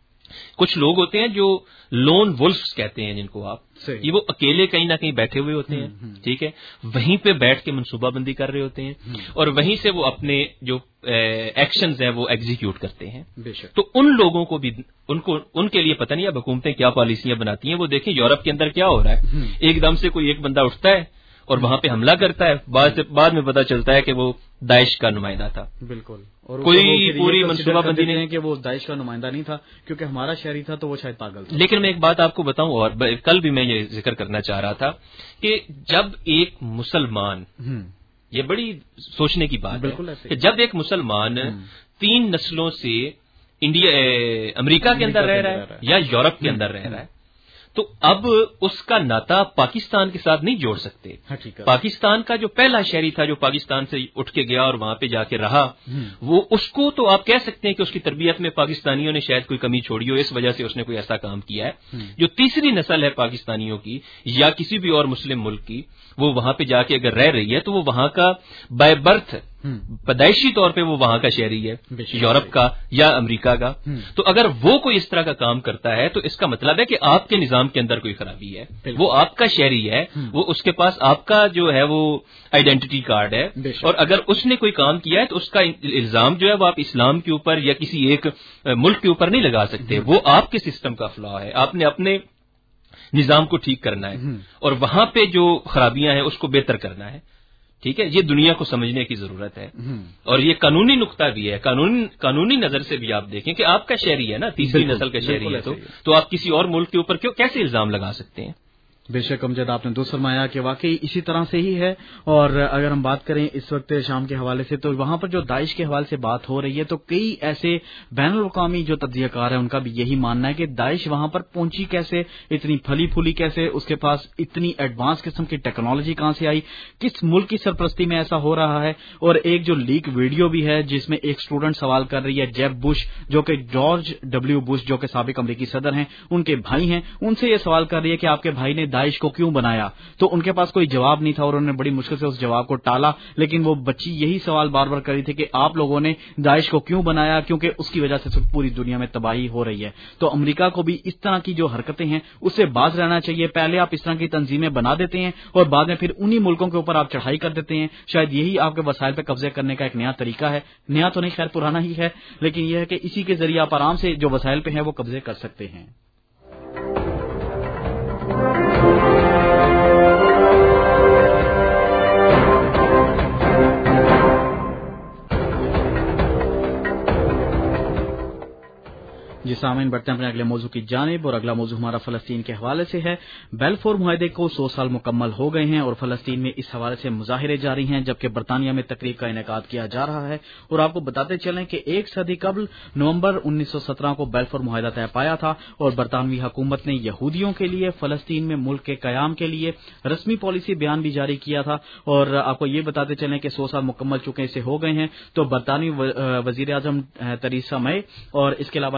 کچھ لوگ ہوتے ہیں جو لون ولفز کہتے ہیں جن کو آپ, یہ وہ اکیلے کہیں نہ کہیں بیٹھے ہوئے ہوتے ہیں. ٹھیک ہے, وہیں پہ بیٹھ کے منصوبہ بندی کر رہے ہوتے ہیں اور وہیں سے وہ اپنے جو ایکشنز ہیں وہ ایگزیکیوٹ کرتے ہیں. تو ان لوگوں کو بھی ان کو ان کے لیے پتہ نہیں اب حکومتیں کیا پالیسیاں بناتی ہیں. وہ دیکھیں یورپ کے اندر کیا ہو رہا ہے, ایک دم سے کوئی ایک بندہ اٹھتا ہے اور وہاں پہ حملہ کرتا ہے, بعد میں پتہ چلتا ہے کہ وہ داعش کا نمائندہ تھا. بالکل, اور کوئی پوری منصوبہ بندی نہیں کہ وہ داعش کا نمائندہ نہیں تھا کیونکہ ہمارا شہری تھا تو وہ شاید پاگل تھا. لیکن میں ایک بات آپ کو بتاؤں اور کل بھی میں یہ ذکر کرنا چاہ رہا تھا کہ جب ایک مسلمان, یہ بڑی سوچنے کی بات ہے کہ جب ایک مسلمان تین نسلوں سے انڈیا امریکہ کے اندر رہ رہا ہے یا یورپ کے اندر رہ رہا ہے تو اب اس کا ناتا پاکستان کے ساتھ نہیں جوڑ سکتے. پاکستان کا جو پہلا شہری تھا جو پاکستان سے اٹھ کے گیا اور وہاں پہ جا کے رہا, وہ اس کو تو آپ کہہ سکتے ہیں کہ اس کی تربیت میں پاکستانیوں نے شاید کوئی کمی چھوڑی ہو, اس وجہ سے اس نے کوئی ایسا کام کیا ہے. جو تیسری نسل ہے پاکستانیوں کی یا کسی بھی اور مسلم ملک کی, وہ وہاں پہ جا کے اگر رہ رہی ہے تو وہ وہاں کا بائی برتھ پیدائشی طور پہ وہ وہاں کا شہری ہے, یورپ کا یا امریکہ کا. تو اگر وہ کوئی اس طرح کا کام کرتا ہے تو اس کا مطلب ہے کہ آپ کے نظام کے اندر کوئی خرابی ہے. وہ آپ کا شہری ہے, وہ اس کے پاس آپ کا جو ہے وہ آئیڈینٹی کارڈ ہے, اور اگر اس نے کوئی کام کیا ہے تو اس کا الزام جو ہے وہ آپ اسلام کے اوپر یا کسی ایک ملک کے اوپر نہیں لگا سکتے. وہ آپ کے سسٹم کا فلا ہے. آپ نے اپنے نظام کو ٹھیک کرنا ہے اور وہاں پہ جو خرابیاں ہیں اس کو بہتر کرنا ہے. ٹھیک ہے, یہ دنیا کو سمجھنے کی ضرورت ہے. اور یہ قانونی نقطہ بھی ہے, قانونی قانونی نظر سے بھی آپ دیکھیں کہ آپ کا شہری ہے نا, تیسری نسل کا شہری ہے, تو تو آپ کسی اور ملک کے اوپر کیوں کیسے الزام لگا سکتے ہیں؟ بے شک امجد, آپ نے درست فرمایا کہ واقعی اسی طرح سے ہی ہے. اور اگر ہم بات کریں اس وقت شام کے حوالے سے تو وہاں پر جو داعش کے حوالے سے بات ہو رہی ہے تو کئی ایسے بین الاقوامی جو تجزیہ کار ہیں ان کا بھی یہی ماننا ہے کہ داعش وہاں پر پہنچی کیسے, اتنی پھلی پھولی کیسے, اس کے پاس اتنی ایڈوانس قسم کی ٹیکنالوجی کہاں سے آئی, کس ملک کی سرپرستی میں ایسا ہو رہا ہے. اور ایک جو لیک ویڈیو بھی ہے جس میں ایک اسٹوڈنٹ سوال کر رہی ہے جیب بش جو کہ جارج ڈبلیو بش جو کہ سابق امریکی صدر ہیں, ان کے بھائی ہیں, ان سے یہ سوال کر رہی ہے کہ آپ کے بھائی نے داعش کو کیوں بنایا, تو ان کے پاس کوئی جواب نہیں تھا اور انہوں نے بڑی مشکل سے اس جواب کو ٹالا. لیکن وہ بچی یہی سوال بار بار کر رہی تھی کہ آپ لوگوں نے داعش کو کیوں بنایا, کیونکہ اس کی وجہ سے پوری دنیا میں تباہی ہو رہی ہے. تو امریکہ کو بھی اس طرح کی جو حرکتیں ہیں اس سے باز رہنا چاہیے. پہلے آپ اس طرح کی تنظیمیں بنا دیتے ہیں اور بعد میں پھر انہی ملکوں کے اوپر آپ چڑھائی کر دیتے ہیں. شاید یہی آپ کے وسائل پہ قبضے کرنے کا ایک نیا طریقہ ہے, نیا تو نہیں خیر پرانا ہی ہے, لیکن یہ ہے کہ اسی کے ذریعے آپ آرام سے جو وسائل پہ ہیں وہ قبضے کر سکتے ہیں. جی سامعین, بڑھتے ہیں اپنے اگلے موضوع کی جانب اور اگلا موضوع ہمارا فلسطین کے حوالے سے ہے. بیلفور معاہدے کو سو سال مکمل ہو گئے ہیں اور فلسطین میں اس حوالے سے مظاہرے جاری ہیں, جبکہ برطانیہ میں تقریب کا انعقاد کیا جا رہا ہے. اور آپ کو بتاتے چلیں کہ ایک صدی قبل نومبر انیس سو سترہ کو بیلفور معاہدہ طے پایا تھا اور برطانوی حکومت نے یہودیوں کے لیے فلسطین میں ملک کے قیام کے لیے رسمی پالیسی بیان بھی جاری کیا تھا. اور آپ کو یہ بتاتے چلیں کہ سو سال مکمل چکے سے ہو گئے ہیں تو برطانوی وزیر اعظم تریسا مے اور اس کے علاوہ اسرائیلی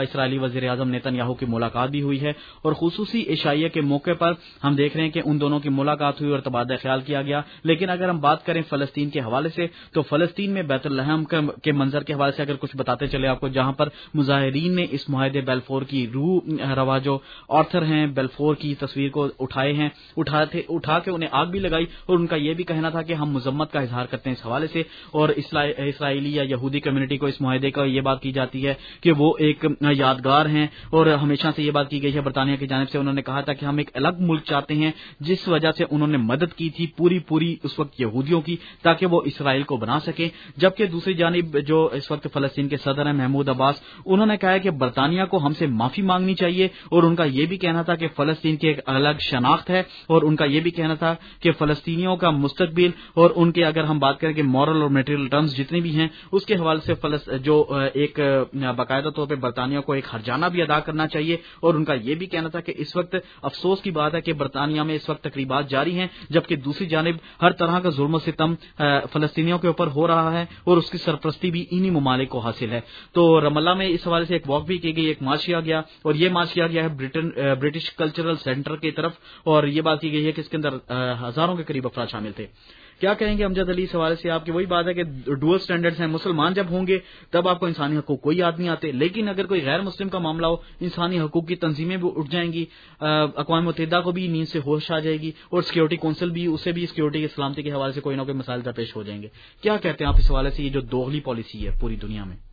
वजीर आजम नेतन्याहू की मुलाकात भी हुई है और खुसूसी एशिया के मौके पर हम देख रहे हैं कि उन दोनों की मुलाकात हुई और तबादला ख्याल किया गया। लेकिन अगर हम बात करें फलस्तीन के हवाले से तो फलस्तीन में बैतुल-लहम के मंजर के हवाले से अगर कुछ बताते चले आपको, जहां पर मुजाहिरीन ने इस मुआहदे बेलफोर की रूह रवा जो ऑर्थर हैं बेलफोर की तस्वीर को उठाए हैं, उठाते उठा के उन्हें आग भी लगाई और उनका यह भी कहना था कि हम मुजम्मत का इजहार करते हैं इस हवाले से। और इसराइली या यहूदी कम्युनिटी को इस मुआहदे का ये बात की जाती है कि वो एक यादगार हैं और हमेशा से ये बात की गई है बरतानिया की जानिब से। उन्होंने कहा था कि हम एक अलग मुल्क चाहते हैं, जिस वजह से उन्होंने मदद की थी पूरी पूरी उस वक्त यहूदियों की, ताकि वो इसराइल को बना सके। जबकि दूसरी जानिब जो इस वक्त फलस्तीन के सदर हैं महमूद अब्बास, उन्होंने कहा है कि बरतानिया को हमसे माफी मांगनी चाहिए और उनका यह भी कहना था कि फलस्तीन की एक अलग शनाख्त है और उनका यह भी कहना था कि फलस्तीनियों का मुस्तकबिल और उनके अगर हम बात करें कि मॉरल और मटेरियल टर्म्स जितने भी हैं उसके हवाले से फलस जो एक बाकायदा तौर पर बरतानिया को एक हर्जाना भी अदा करना चाहिए। और उनका यह भी कहना था कि इस वक्त अफसोस की बात है कि बरतानिया में इस वक्त तकरीबात जारी हैं, जबकि दूसरी जानिब हर तरह का जुल्म सितम फलस्तीनियों के ऊपर हो रहा है और उसकी सरपरस्ती भी इन्हीं ममालिक को हासिल है। तो रमल्ला में इस हवाले से एक वॉक भी की गई, एक मार्च किया गया और ये मार्च किया गया है ब्रिटेन ब्रिटिश कल्चरल सेंटर की तरफ और ये बात की गई है कि इसके अंदर हजारों के करीब अफराद शामिल थे। क्या कहेंगे अमजद अली इस हवाले से? आपकी वही बात है कि डुअल स्टैंडर्ड्स हैं, मुसलमान जब होंगे तब आपको इंसानी हकूक कोई याद नहीं आते, लेकिन अगर कोई गैर मुस्लिम का मामला हो इंसानी हकूक की तंजीमें भी उठ जाएंगी, अक़वाम मुत्तहिदा को भी नींद से होश आ जाएगी और सिक्योरिटी काउंसिल भी, उसे भी सिक्योरिटी की सलामती के हवाले से कोई ना कोई मसाइल दरपेश हो जाएंगे। क्या कहते हैं आप इस हवाले से, ये जो दोगली पॉलिसी है पूरी दुनिया में?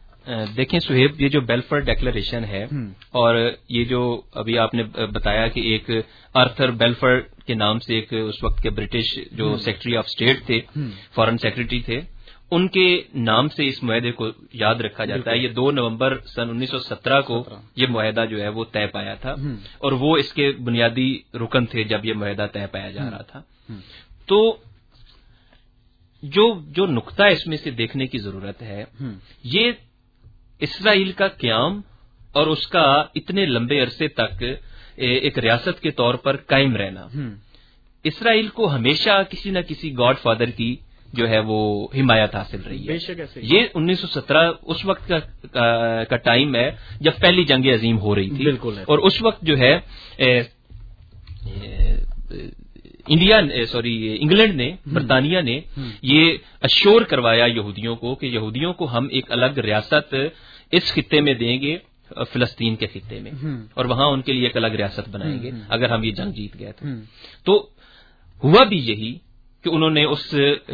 देखें सुहेब, ये जो बेलफोर डिक्लेरेशन है और ये जो अभी आपने बताया कि एक आर्थर बेलफोर के नाम से एक उस वक्त के ब्रिटिश जो सेक्रेटरी ऑफ स्टेट थे, फॉरेन सेक्रेटरी थे, उनके नाम से इस मुआहदे को याद रखा जाता है। ये दो नवंबर सन उन्नीस सौ सत्रह को ये मुआहदा जो है वो तय पाया था और वो इसके बुनियादी रुकन थे जब ये मुआहदा तय पाया जा रहा था। तो जो जो नुक्ता इसमें से देखने की जरूरत है, ये इसराइल का क़याम और उसका इतने लंबे अरसे तक एक रियासत के तौर पर कायम रहना। इसराइल को हमेशा किसी न किसी गॉड फादर की जो है वो हिमायत हासिल रही है। ये उन्नीस सौ सत्रह उस वक्त का, का, का टाइम है जब पहली जंग अजीम हो रही थी और उस वक्त जो है ए, ए, इंडिया सॉरी इंग्लैंड ने, बरतानिया ने ये अश्योर करवाया यहूदियों को कि यहूदियों को हम एक अलग रियासत इस खित्ते में देंगे, फिलिस्तीन के खित्ते में, और वहां उनके लिए एक अलग रियासत बनाएंगे अगर हम ये जंग जीत गए तो। तो हुआ भी यही कि उन्होंने उस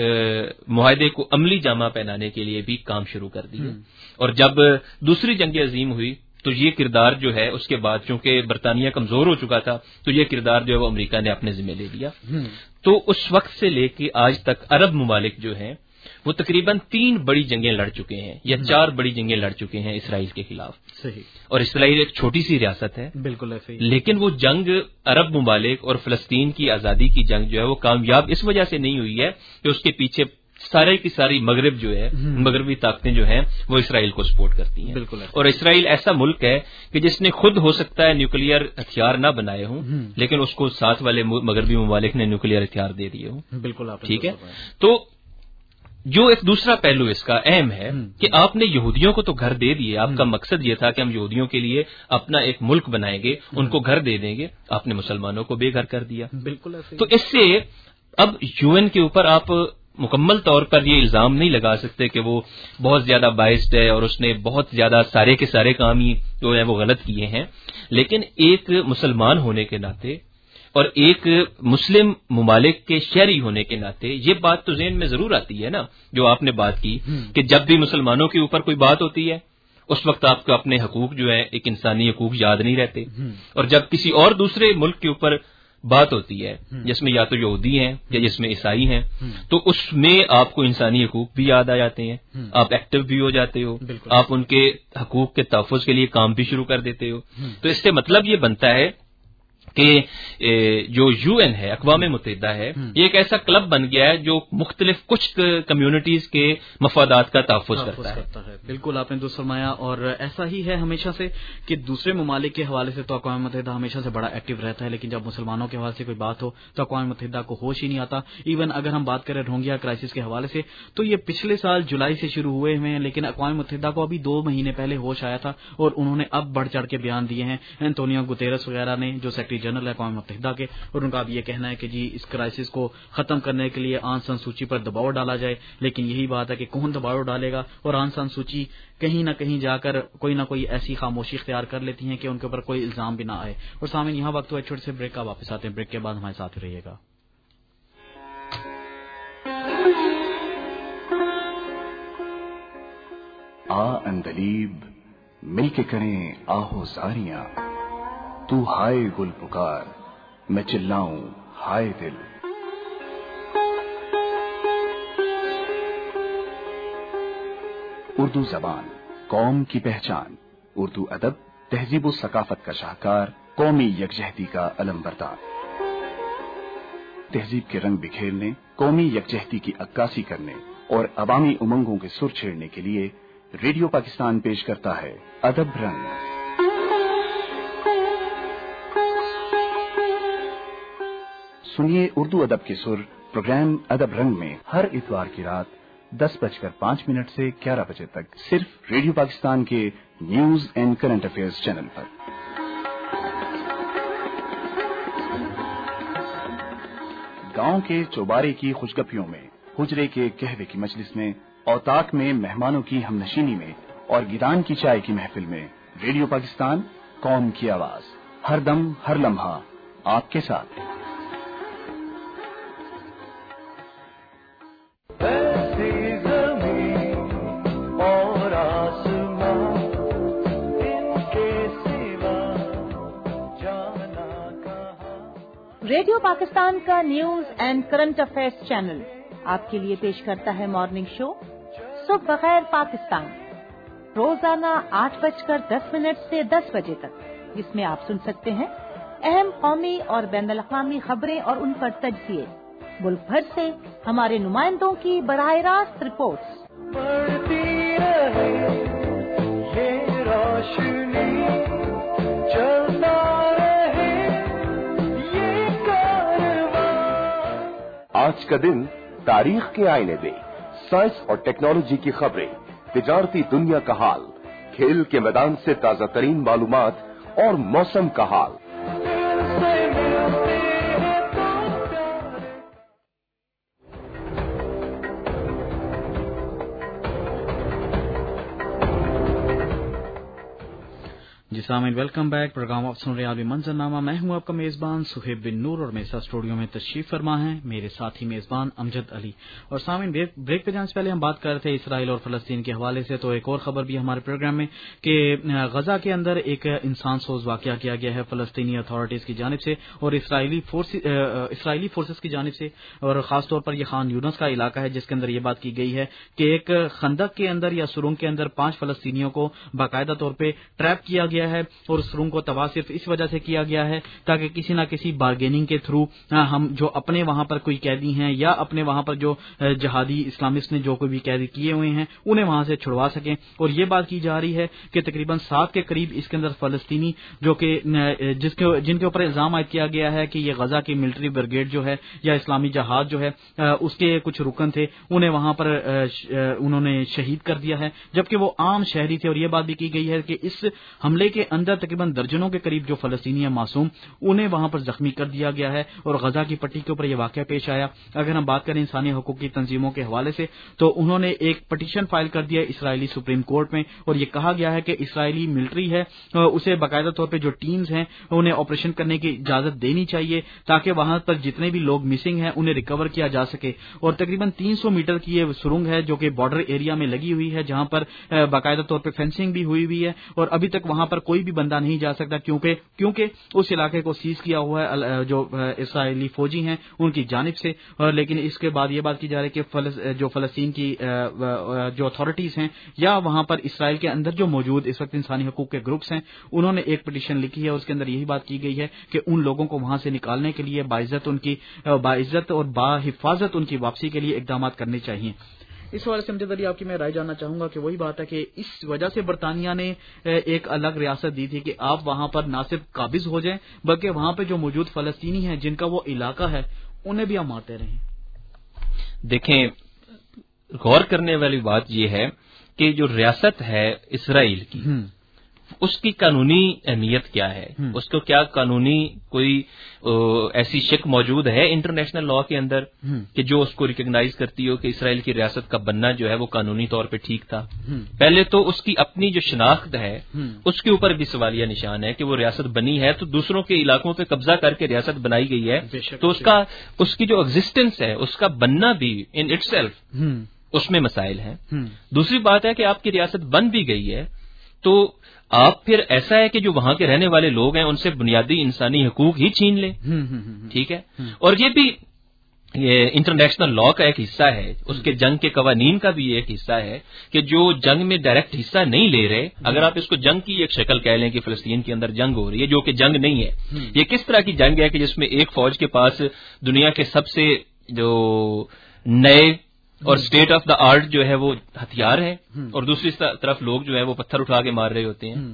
मुआहदे को अमली जामा पहनाने के लिए भी काम शुरू कर दिए। और जब दूसरी जंग अजीम हुई तो ये किरदार जो है उसके बाद चूंकि बरतानिया कमजोर हो चुका था तो ये किरदार जो है वो अमेरिका ने अपने जिम्मे ले लिया। तो उस वक्त से लेके आज तक अरब मुमालिक जो हैं वो तकरीबन तीन बड़ी जंगें लड़ चुके हैं या चार बड़ी जंगें लड़ चुके हैं इसराइल के खिलाफ। सही। और इसराइल एक छोटी सी रियासत है, बिल्कुल ऐसे ही, लेकिन वो जंग अरब मुमालिक और फिलिस्तीन की आजादी की जंग जो है वो कामयाब इस वजह से नहीं हुई है कि उसके पीछे सारे की सारी मगरब जो है, मगरबी ताकतें जो हैं वो इसराइल को सपोर्ट करती हैं। बिल्कुल। और इसराइल ऐसा मुल्क है कि जिसने खुद हो सकता है न्यूक्लियर हथियार ना बनाए हों, लेकिन उसको साथ वाले मगरबी ममालिक ने न्यूक्लियर हथियार दे दिए हों। बिल्कुल, ठीक है। तो जो एक दूसरा पहलू इसका अहम है कि आपने यहूदियों को तो घर दे दिए, आपका मकसद ये था कि हम यहूदियों के लिए अपना एक मुल्क बनाएंगे, उनको घर दे देंगे, आपने मुसलमानों को बेघर कर दिया। बिल्कुल ऐसे। तो इससे अब यूएन के ऊपर आप मुकम्मल तौर पर ये इल्जाम नहीं लगा सकते कि वो बहुत ज्यादा बाइस्ड है और उसने बहुत ज्यादा सारे के सारे काम ही जो है वो गलत किए हैं, लेकिन एक मुसलमान होने के नाते और एक मुस्लिम मुमालिक के शहरी होने के नाते ये बात तो ज़हन में जरूर आती है ना, जो आपने बात की कि जब भी मुसलमानों के ऊपर कोई बात होती है उस वक्त आपको अपने हकूक जो है एक इंसानी हकूक याद नहीं रहते, और जब किसी और दूसरे मुल्क के ऊपर बात होती है जिसमें या तो यहूदी हैं या जिसमें ईसाई हैं तो उसमें आपको इंसानी हकूक भी याद आ जाते हैं, आप एक्टिव भी हो जाते हो, आप उनके हकूक के तहफ़्फ़ुज़ के लिए काम भी शुरू कर देते हो। तो इससे मतलब ये बनता है کہ جو یو این ہے، اقوام متحدہ ہے، یہ ایک ایسا کلب بن گیا ہے جو مختلف کچھ کمیونٹیز کے مفادات کا تحفظ کرتا ہے. بالکل آپ نے درست فرمایا، اور ایسا ہی ہے ہمیشہ سے کہ دوسرے ممالک کے حوالے سے تو اقوام متحدہ ہمیشہ سے بڑا ایکٹیو رہتا ہے، لیکن جب مسلمانوں کے حوالے سے کوئی بات ہو تو اقوام متحدہ کو ہوش ہی نہیں آتا. ایون اگر ہم بات کریں روہنگیا کرائسس کے حوالے سے تو یہ پچھلے سال جولائی سے شروع ہوئے ہوئے ہیں، لیکن اقوام متحدہ کو ابھی دو مہینے پہلے ہوش آیا تھا اور انہوں نے اب بڑھ چڑھ کے بیان دیے ہیں. اینٹونیو گوتیرس وغیرہ نے، جو سیکرٹری جنرل ہے اقوام متحدہ کے، اور ان کا اب یہ کہنا ہے کہ جی اس کرائسس کو ختم کرنے کے لیے آن سان سوچی پر دباؤ ڈالا جائے. لیکن یہی بات ہے کہ کون دباؤ ڈالے گا، اور آن سان سوچی کہیں نہ کہیں جا کر کوئی نہ کوئی ایسی خاموشی اختیار کر لیتی ہیں کہ ان کے اوپر کوئی الزام بھی نہ آئے. اور سامعین یہاں وقت ہوا چھوٹے سے بریک کا، واپس آتے ہیں، بریک کے بعد ہمارے ساتھ رہیے گا. آ اندلیب مل کے کریں آہو زاریاں، تو ہائے گل پکار میں چلاؤں ہائے دل. اردو زبان قوم کی پہچان، اردو ادب تہذیب و ثقافت کا شاہکار، قومی یکجہتی کا علم بردار. تہذیب کے رنگ بکھیرنے، قومی یکجہتی کی عکاسی کرنے اور عوامی امنگوں کے سر چھیڑنے کے لیے ریڈیو پاکستان پیش کرتا ہے ادب رنگ. سنیے اردو ادب کے سر پروگرام ادب رنگ میں ہر اتوار کی رات دس بج کر پانچ منٹ سے گیارہ بجے تک، صرف ریڈیو پاکستان کے news and current affairs channel پر. گاؤں کے چوبارے کی خوشگپیوں میں، حجرے کے قہوے کی مجلس میں، اوتاق میں مہمانوں کی ہمنشینی میں اور گیدان کی چائے کی محفل میں ریڈیو پاکستان قوم کی آواز، ہر دم ہر لمحہ آپ کے ساتھ. ریڈیو پاکستان کا news and current affairs channel آپ کے لیے پیش کرتا ہے مارننگ شو صبح بخیر پاکستان، روزانہ آٹھ بج کر دس منٹ سے دس بجے تک، جس میں آپ سن سکتے ہیں اہم قومی اور بین الاقوامی خبریں اور ان پر تجزیے، ملک بھر سے ہمارے نمائندوں کی براہ راست رپورٹس. آج کا دن تاریخ کے آئینے میں سائنس اور ٹیکنالوجی کی خبریں، تجارتی دنیا کا حال، کھیل کے میدان سے تازہ ترین معلومات اور موسم کا حال. جی سامعین ویلکم بیک. پروگرام آپ سن رہے ہیں عالمی منظرنامہ. میں ہوں آپ کا میزبان سہیب بن نور اور میرے ساتھ اسٹوڈیو میں تشریف فرما ہے میرے ساتھی میزبان امجد علی. اور سامعین بریک پہ جانے سے پہلے ہم بات کر رہے تھے اسرائیل اور فلسطین کے حوالے سے، تو ایک اور خبر بھی ہمارے پروگرام میں کہ غزہ کے اندر ایک انسان سوز واقعہ کیا گیا ہے فلسطینی اتھارٹیز کی جانب سے اور اسرائیلی فورس اسرائیلی فورسز کی جانب سے، اور خاص طور پر یہ خان یونس کا علاقہ ہے جس کے اندر یہ بات کی گئی ہے کہ ایک خندق کے اندر یا سرنگ کے اندر پانچ فلسطینیوں کو باقاعدہ طور پہ ٹریپ کیا گیا ہے، اور سرنگ کو تباہ صرف اس وجہ سے کیا گیا ہے تاکہ کسی نہ کسی بارگیننگ کے تھرو ہم جو اپنے وہاں پر کوئی قیدی ہیں یا اپنے وہاں پر جو جہادی اسلامسٹ نے جو کوئی بھی قیدی کیے ہوئے ہیں انہیں وہاں سے چھڑوا سکیں. اور یہ بات کی جا رہی ہے کہ تقریباً سات کے قریب اس کے اندر فلسطینی جو کہ جس کے جن کے اوپر الزام عائد کیا گیا ہے کہ یہ غزہ کی ملٹری بریگیڈ جو ہے یا اسلامی جہاد جو ہے اس کے کچھ رکن تھے، انہیں وہاں پر انہوں نے شہید کر دیا ہے، جبکہ وہ عام شہری تھے. اور یہ بات بھی کی گئی ہے کہ اس حملے کے اندر تقریباً درجنوں کے قریب جو فلسطینی ہیں معصوم انہیں وہاں پر زخمی کر دیا گیا ہے اور غزہ کی پٹی کے اوپر یہ واقعہ پیش آیا. اگر ہم بات کریں انسانی حقوق کی تنظیموں کے حوالے سے تو انہوں نے ایک پٹیشن فائل کر دیا اسرائیلی سپریم کورٹ میں، اور یہ کہا گیا ہے کہ اسرائیلی ملٹری ہے اسے باقاعدہ طور پہ جو ٹیمز ہیں انہیں آپریشن کرنے کی اجازت دینی چاہیے تاکہ وہاں پر جتنے بھی لوگ مسنگ ہیں انہیں ریکور کیا جا سکے. اور تقریباً تین سو میٹر کی یہ سرنگ ہے جو کہ بارڈر ایریا میں لگی ہوئی ہے جہاں پر باقاعدہ طور پہ فینسنگ بھی ہوئی ہوئی ہے اور ابھی تک وہاں پر کوئی بھی بندہ نہیں جا سکتا کیونکہ کیونکہ اس علاقے کو سیز کیا ہوا ہے جو اسرائیلی فوجی ہیں ان کی جانب سے. لیکن اس کے بعد یہ بات کی جا رہی ہے کہ جو فلسطین کی جو اتھارٹیز ہیں یا وہاں پر اسرائیل کے اندر جو موجود اس وقت انسانی حقوق کے گروپس ہیں انہوں نے ایک پٹیشن لکھی ہے اور اس کے اندر یہی بات کی گئی ہے کہ ان لوگوں کو وہاں سے نکالنے کے لیے باعزت ان کی باعزت اور باحفاظت ان کی واپسی کے لیے اقدامات کرنے چاہیے. اس حوالے سے امجد علی آپ کی میں رائے جاننا چاہوں گا کہ وہی بات ہے کہ اس وجہ سے برطانیہ نے ایک الگ ریاست دی تھی کہ آپ وہاں پر نہ صرف قابض ہو جائیں بلکہ وہاں پہ جو موجود فلسطینی ہیں جن کا وہ علاقہ ہے انہیں بھی آپ مارتے رہیں. دیکھیں غور کرنے والی بات یہ ہے کہ جو ریاست ہے اسرائیل کی اس کی قانونی اہمیت کیا ہے, اس کو کیا قانونی کوئی ایسی شک موجود ہے انٹرنیشنل لا کے اندر کہ جو اس کو ریکگنائز کرتی ہو کہ اسرائیل کی ریاست کا بننا جو ہے وہ قانونی طور پہ ٹھیک تھا. پہلے تو اس کی اپنی جو شناخت ہے اس کے اوپر بھی سوالیہ نشان ہے کہ وہ ریاست بنی ہے تو دوسروں کے علاقوں پہ قبضہ کر کے ریاست بنائی گئی ہے تو اس کا اس کی جو ایگزسٹنس ہے اس کا بننا بھی ان اٹ سیلف اس میں مسائل ہیں. دوسری بات ہے کہ آپ کی ریاست بن بھی گئی ہے تو آپ پھر ایسا ہے کہ جو وہاں کے رہنے والے لوگ ہیں ان سے بنیادی انسانی حقوق ہی چھین لیں. ٹھیک ہے, اور یہ بھی یہ انٹرنیشنل لا کا ایک حصہ ہے, اس کے جنگ کے قوانین کا بھی ایک حصہ ہے کہ جو جنگ میں ڈائریکٹ حصہ نہیں لے رہے, اگر آپ اس کو جنگ کی ایک شکل کہہ لیں کہ فلسطین کے اندر جنگ ہو رہی ہے جو کہ جنگ نہیں ہے, یہ کس طرح کی جنگ ہے کہ جس میں ایک فوج کے پاس دنیا کے سب سے جو نئے اور اسٹیٹ آف دا آرٹ جو ہے وہ ہتھیار ہے اور دوسری طرف لوگ جو ہے وہ پتھر اٹھا کے مار رہے ہوتے ہیں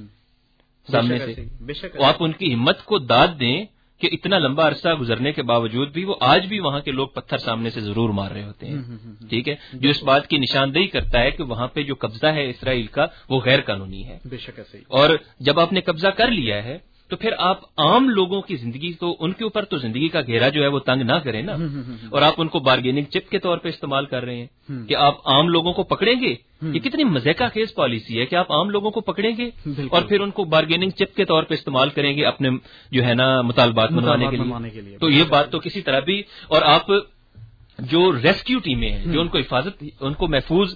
سامنے سے. آپ ان کی ہمت کو داد دیں کہ اتنا لمبا عرصہ گزرنے کے باوجود بھی وہ آج بھی وہاں کے لوگ پتھر سامنے سے ضرور مار رہے ہوتے ہیں. ٹھیک ہے, جو اس بات کی نشاندہی کرتا ہے کہ وہاں پہ جو قبضہ ہے اسرائیل کا وہ غیر قانونی ہے. اور جب آپ نے قبضہ کر لیا ہے تو پھر آپ عام لوگوں کی زندگی تو ان کے اوپر تو زندگی کا گھیرا جو ہے وہ تنگ نہ کریں نا, اور آپ ان کو بارگیننگ چپ کے طور پہ استعمال کر رہے ہیں کہ آپ عام لوگوں کو پکڑیں گے. یہ کتنی مزے کا خیز پالیسی ہے کہ آپ عام لوگوں کو پکڑیں گے اور پھر ان کو بارگیننگ چپ کے طور پہ استعمال کریں گے اپنے جو ہے نا مطالبات منوانے کے لیے. تو یہ بات تو کسی طرح بھی, اور آپ جو ریسکیو ٹیمیں ہیں جو ان کو حفاظت ان کو محفوظ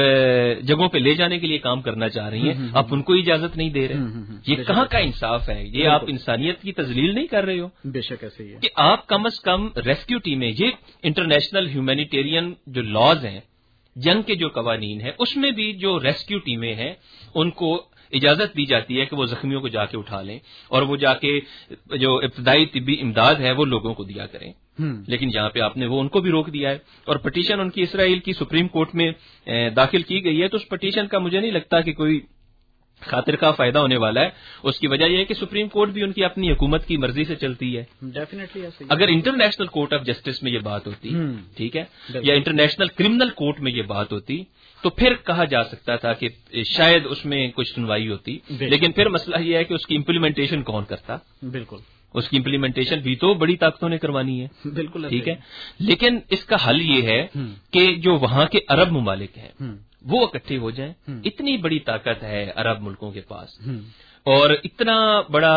جگہوں پہ لے جانے کے لیے کام کرنا چاہ رہی ہیں, آپ ان کو اجازت نہیں دے رہے. یہ کہاں کا انصاف ہے؟ یہ آپ انسانیت کی تذلیل نہیں کر رہے ہو؟ بے شک ایسے ہی ہے کہ آپ کم از کم ریسکیو ٹیمیں, یہ انٹرنیشنل ہیومینیٹیرین جو لاز ہیں جنگ کے جو قوانین ہیں اس میں بھی جو ریسکیو ٹیمیں ہیں ان کو اجازت دی جاتی ہے کہ وہ زخمیوں کو جا کے اٹھا لیں اور وہ جا کے جو ابتدائی طبی امداد ہے وہ لوگوں کو دیا کریں. لیکن یہاں پہ آپ نے وہ ان کو بھی روک دیا ہے اور پٹیشن ان کی اسرائیل کی سپریم کورٹ میں داخل کی گئی ہے. تو اس پٹیشن کا مجھے نہیں لگتا کہ کوئی خاطر کا فائدہ ہونے والا ہے. اس کی وجہ یہ ہے کہ سپریم کورٹ بھی ان کی اپنی حکومت کی مرضی سے چلتی ہے. ڈیفینیٹلی اگر انٹرنیشنل کورٹ آف جسٹس میں یہ بات ہوتی ٹھیک ہے یا انٹرنیشنل کرمنل کورٹ میں یہ بات ہوتی تو پھر کہا جا سکتا تھا کہ شاید اس میں کچھ سنوائی ہوتی. لیکن پھر مسئلہ یہ ہے کہ اس کی امپلیمنٹیشن کون کرتا؟ بالکل اس کی امپلیمنٹیشن بھی تو بڑی طاقتوں نے کروانی ہے. بالکل ٹھیک ہے, لیکن اس کا حل یہ ہے کہ جو وہاں کے عرب ممالک ہیں وہ اکٹھے ہو جائیں. اتنی بڑی طاقت ہے عرب ملکوں کے پاس اور اتنا بڑا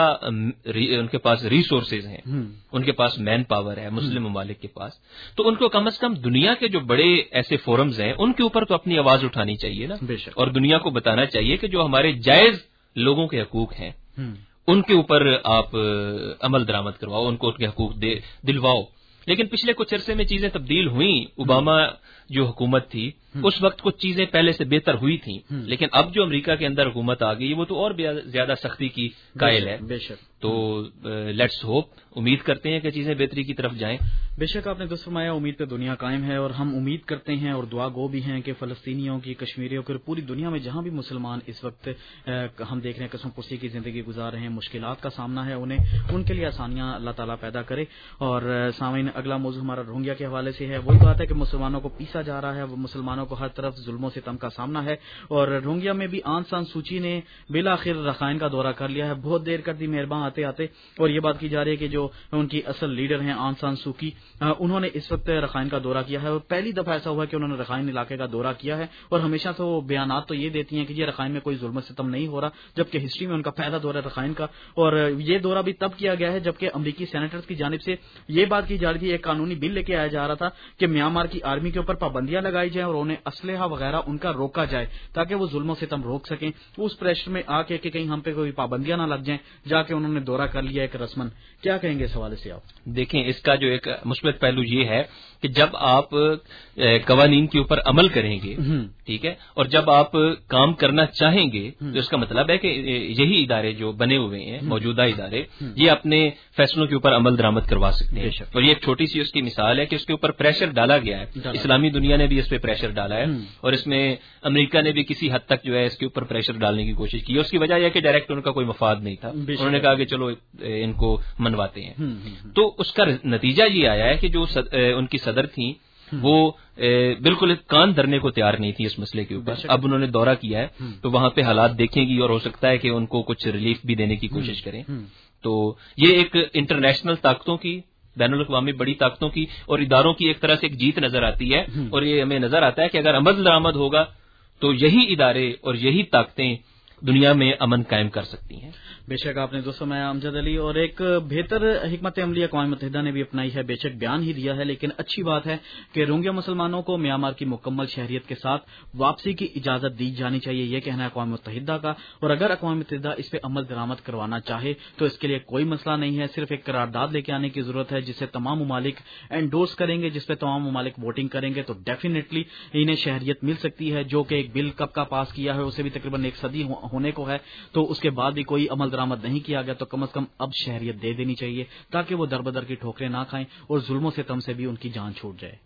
ان کے پاس ریسورسز ہیں, ان کے پاس مین پاور ہے مسلم ممالک کے پاس, تو ان کو کم از کم دنیا کے جو بڑے ایسے فورمز ہیں ان کے اوپر تو اپنی آواز اٹھانی چاہیے نا, اور دنیا کو بتانا چاہیے کہ جو ہمارے جائز لوگوں کے حقوق ہیں ان کے اوپر آپ عمل درآمد کرواؤ, ان کو ان کے حقوق دے دلواؤ. لیکن پچھلے کچھ عرصے میں چیزیں تبدیل ہوئیں. اوباما جو حکومت تھی اس وقت کچھ چیزیں پہلے سے بہتر ہوئی تھیں, لیکن اب جو امریکہ کے اندر حکومت آ گئی وہ تو اور زیادہ سختی کی قائل ہے. بے شک. تو لیٹس ہوپ, امید کرتے ہیں کہ چیزیں بہتری کی طرف جائیں. بے شک آپ نے درست فرمایا, امید پہ دنیا قائم ہے اور ہم امید کرتے ہیں اور دعا گو بھی ہیں کہ فلسطینیوں کی, کشمیریوں کی, پوری دنیا میں جہاں بھی مسلمان اس وقت ہم دیکھ رہے ہیں قسم پرسی کی زندگی گزار رہے ہیں, مشکلات کا سامنا ہے انہیں, ان کے لیے آسانیاں اللہ تعالیٰ پیدا کرے. اور سامعین اگلا موضوع ہمارا روہنگیا کے حوالے سے ہے. وہی بات ہے کہ مسلمانوں کو پیسا جا رہا ہے, وہ مسلمانوں کو ہر طرف ظلم و ستم کا سامنا ہے. اور روہنگیا میں بھی آن سان سوچی نے بالآخر رخائن کا دورہ کر لیا ہے. بہت دیر کر دی مہربان آتے آتے, اور یہ بات کی جا رہی ہے کہ جو ان کی اصل لیڈر ہیں آن سان سوکی, انہوں نے اس وقت رخائن کا دورہ کیا ہے. اور پہلی دفعہ ایسا ہوا کہ انہوں نے رخائن علاقے کا دورہ کیا ہے, اور ہمیشہ سے وہ بیانات تو یہ دیتی ہیں کہ یہ رخائن میں کوئی ظلم و ستم نہیں ہو رہا, جبکہ ہسٹری میں ان کا پہلا دورہ رخائن کا. اور یہ دورہ بھی تب کیا گیا ہے جبکہ امریکی سینیٹرز کی جانب سے یہ بات کی جا رہی تھی, ایک قانونی بل لے کے آیا جا رہا تھا کہ میانمار کی آرمی کے اوپر پابندیاں لگائی جائیں اور انہیں اسلحہ وغیرہ ان کا روکا جائے تاکہ وہ ظلم و ستم روک سکیں. اس پریشر میں آ کے کہ کہیں ہم پہ کوئی پابندیاں نہ لگ جائیں, جا کے انہوں نے دورہ کر لیا ایک رسمن. کیا کہیں گے اس حوالے سے آپ؟ دیکھیں, اس کا جو ایک مثبت پہلو یہ ہے کہ جب آپ قوانین کے اوپر عمل کریں گے, ٹھیک ہے, اور جب آپ کام کرنا چاہیں گے تو اس کا مطلب ہے کہ یہی ادارے جو بنے ہوئے ہیں, موجودہ ادارے, یہ اپنے فیصلوں کے اوپر عمل درآمد کروا سکتے ہیں. اور یہ ایک چھوٹی سی اس کی مثال ہے کہ اس کے اوپر پریشر ڈالا گیا ہے. اسلامی دنیا نے بھی اس پہ پریشر ڈالا ہے, اور اس میں امریکہ نے بھی کسی حد تک جو ہے اس کے اوپر پریشر ڈالنے کی کوشش کی. اس کی وجہ یہ کہ ڈائریکٹ ان کا کوئی مفاد نہیں تھا, انہوں نے کہا کہ چلو ان کو منواتے ہیں. تو اس کا نتیجہ یہ آیا ہے کہ جو ان کی صدر تھیں وہ بالکل کان دھرنے کو تیار نہیں تھی اس مسئلے کے اوپر. اب انہوں نے دورہ کیا ہے تو وہاں پہ حالات دیکھیں گی اور ہو سکتا ہے کہ ان کو کچھ ریلیف بھی دینے کی کوشش کریں. تو یہ ایک انٹرنیشنل طاقتوں کی, بین الاقوامی بڑی طاقتوں کی اور اداروں کی ایک طرح سے ایک جیت نظر آتی ہے, اور یہ ہمیں نظر آتا ہے کہ اگر عمل درآمد ہوگا تو یہی ادارے اور یہی طاقتیں دنیا میں امن قائم کر سکتی ہیں. بے شک آپ نے دوستوں میں امجد علی, اور ایک بہتر حکمت عملی اقوام متحدہ نے بھی اپنائی ہے, بے شک بیان ہی دیا ہے, لیکن اچھی بات ہے کہ روہنگیا مسلمانوں کو میانمار کی مکمل شہریت کے ساتھ واپسی کی اجازت دی جانی چاہیے, یہ کہنا ہے اقوام متحدہ کا. اور اگر اقوام متحدہ اس پہ عمل درآمد کروانا چاہے تو اس کے لیے کوئی مسئلہ نہیں ہے, صرف ایک قرارداد لے کے آنے کی ضرورت ہے جسے تمام ممالک انڈورس کریں گے, جس پہ تمام ممالک ووٹنگ کریں گے تو ڈیفینیٹلی انہیں شہریت مل سکتی ہے, جو کہ ایک بل کب کا پاس کیا ہے اسے بھی تقریباً ایک صدی ہونے کو ہے, تو اس کے بعد بھی کوئی عمل درآمد نہیں کیا گیا, تو کم از کم اب شہریت دے دینی چاہیے تاکہ وہ در بدر کی ٹھوکریں نہ کھائیں اور ظلم و ستم سے بھی ان کی جان چھوٹ جائے.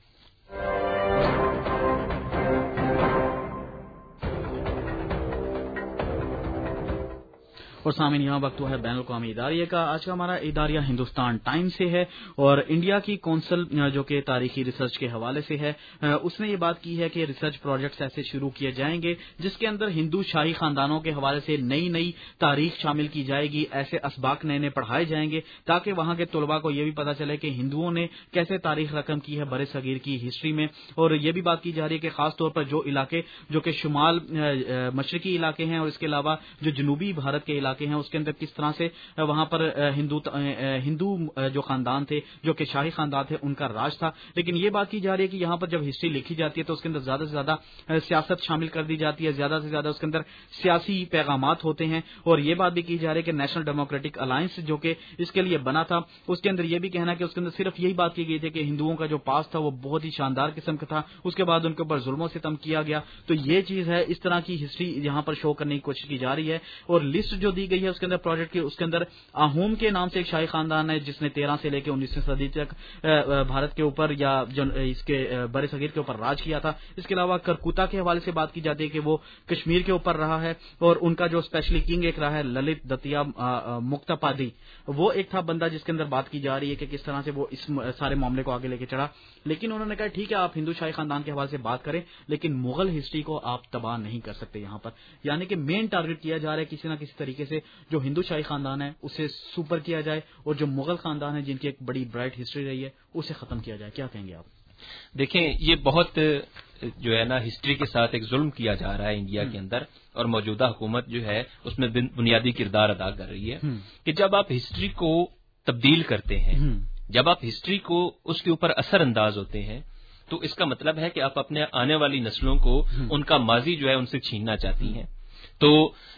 اور سامعین یہاں وقت ہوا ہے بین الاقوامی اداریہ کا. آج کا ہمارا اداریہ ہندوستان ٹائم سے ہے اور انڈیا کی کونسل جو کہ تاریخی ریسرچ کے حوالے سے ہے, اس نے یہ بات کی ہے کہ ریسرچ پروجیکٹس ایسے شروع کیے جائیں گے جس کے اندر ہندو شاہی خاندانوں کے حوالے سے نئی نئی تاریخ شامل کی جائے گی, ایسے اسباق نئے نئے پڑھائے جائیں گے تاکہ وہاں کے طلباء کو یہ بھی پتہ چلے کہ ہندوؤں نے کیسے تاریخ رقم کی ہے بر صغیر کی ہسٹری میں. اور یہ بھی بات کی جا رہی ہے کہ خاص طور پر جو علاقے جو کہ شمال مشرقی علاقے ہیں اور اس کے علاوہ جو جنوبی بھارت کے علاقے ہیں اس کے اندر کس طرح سے وہاں پر ہندو ہندو جو خاندان تھے جو کہ شاہی خاندان تھے ان کا راج تھا. لیکن یہ بات کی جا رہی ہے کہ یہاں پر جب ہسٹری لکھی جاتی ہے تو اس کے اندر زیادہ سے زیادہ سیاست شامل کر دی جاتی ہے, زیادہ سے زیادہ اس کے اندر سیاسی پیغامات ہوتے ہیں. اور یہ بات بھی کی جا رہی ہے کہ نیشنل ڈیموکریٹک الائنس جو کہ اس کے لیے بنا تھا اس کے اندر یہ بھی کہنا ہے کہ اس کے اندر صرف یہی بات کی گئی تھی کہ ہندوؤں کا جو پاس تھا وہ بہت ہی شاندار قسم کا تھا, اس کے بعد ان کے اوپر ظلم و ستم کیا گیا. تو یہ چیز ہے, اس طرح کی ہسٹری یہاں پر شو کرنے کی کوشش کی جا رہی ہے. اور لسٹ جو دی گئی ہے اس کے اندر پروجیکٹ کی, اس کے اندر آہوم کے نام سے ایک شاہی خاندان ہے جس نے تیرہ سے لے کے انیسویں صدی تک بھارت کے اوپر یا اس کے بر صغیر کے اوپر راج کیا تھا. اس کے علاوہ کرکوتا کے حوالے سے بات کی جاتی ہے کہ وہ کشمیر کے اوپر رہا ہے, اور ان کا جو اسپیشلی کنگ ایک رہا ہے للت دتیا مکتاپادی, وہ ایک تھا بندہ جس کے اندر بات کی جا رہی ہے کہ کس طرح سے وہ اس سارے معاملے کو آگے لے کے چڑھا. لیکن انہوں نے کہا ٹھیک ہے آپ ہندو شاہی خاندان کے حوالے سے بات کریں لیکن مغل ہسٹری کو آپ تباہ نہیں کر سکتے یہاں پر. یعنی کہ مین ٹارگٹ کیا جا رہا ہے کسی نہ کسی طریقے سے جو ہندو شاہی خاندان ہے اسے سپر کیا جائے, اور جو مغل خاندان ہے جن کی ایک بڑی برائٹ ہسٹری رہی ہے اسے ختم کیا جائے. کیا کہیں گے آپ؟ دیکھیں, یہ بہت جو ہے نا ہسٹری کے ساتھ ایک ظلم کیا جا رہا ہے انڈیا کے اندر, اور موجودہ حکومت جو ہے اس میں بنیادی کردار ادا کر رہی ہے کہ جب آپ ہسٹری کو تبدیل کرتے ہیں, جب آپ ہسٹری کو اس کے اوپر اثر انداز ہوتے ہیں تو اس کا مطلب ہے کہ آپ اپنے آنے والی نسلوں کو ان کا ماضی جو ہے ان سے چھیننا چاہتی ہیں. تو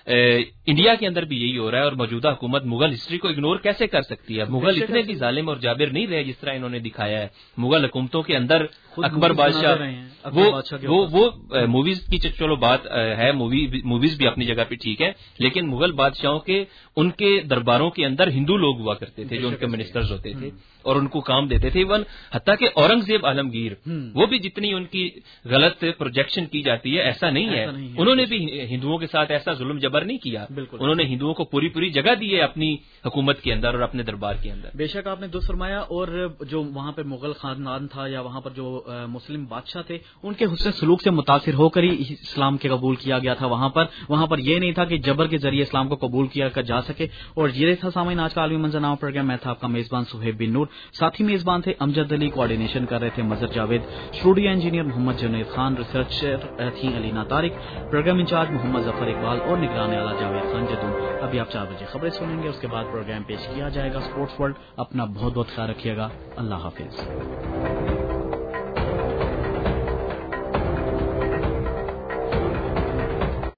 انڈیا کے اندر بھی یہی ہو رہا ہے, اور موجودہ حکومت مغل ہسٹری کو اگنور کیسے کر سکتی ہے؟ مغل اتنے بھی ظالم اور جابر نہیں رہے جس طرح انہوں نے دکھایا ہے. مغل حکومتوں کے اندر اکبر بادشاہ وہ وہ موویز کی چلو بات ہے, موویز بھی اپنی جگہ پہ ٹھیک ہے, لیکن مغل بادشاہوں کے ان کے درباروں کے اندر ہندو لوگ ہوا کرتے تھے جو ان کے منسٹرز ہوتے تھے اور ان کو کام دیتے تھے. ایون حتیٰ کہ اورنگزیب عالمگیر وہ بھی جتنی ان کی غلط پروجیکشن کی جاتی ہے ایسا نہیں ہے, انہوں نے بھی ہندوؤں کے ساتھ ایسا ظلم جبر نہیں کیا, انہوں نے ہندوؤں کو پوری پوری جگہ دی ہے اپنی حکومت کے اندر اور اپنے دربار کے اندر. بے شک آپ نے درست فرمایا. اور جو وہاں پہ مغل خاندان تھا یا وہاں پر جو مسلم بادشاہ تھے ان کے حسن سلوک سے متاثر ہو کر ہی اسلام کے قبول کیا گیا تھا. وہاں پر وہاں پر یہ نہیں تھا کہ جبر کے ذریعے اسلام کو قبول کیا جا سکے. اور یہ تھا سامعین آج کا عالمی منظر نامہ پروگرام. میں تھا آپ کا میزبان سہیب بن نور, ساتھی میزبان تھے امجد علی, کوآرڈینیشن کر رہے تھے Mazhar Javed, studio engineer Muhammad Junaid Khan, researcher تھی علینا طارق, پروگرام انچارج محمد ظفر اقبال اور نگران اعلیٰ جاوید خان جدون. ابھی آپ چار بجے خبریں سنیں گے, اس کے بعد پروگرام پیش کیا جائے گا اسپورٹس ورلڈ. اپنا بہت بہت خیال رکھیے گا. اللہ حافظ.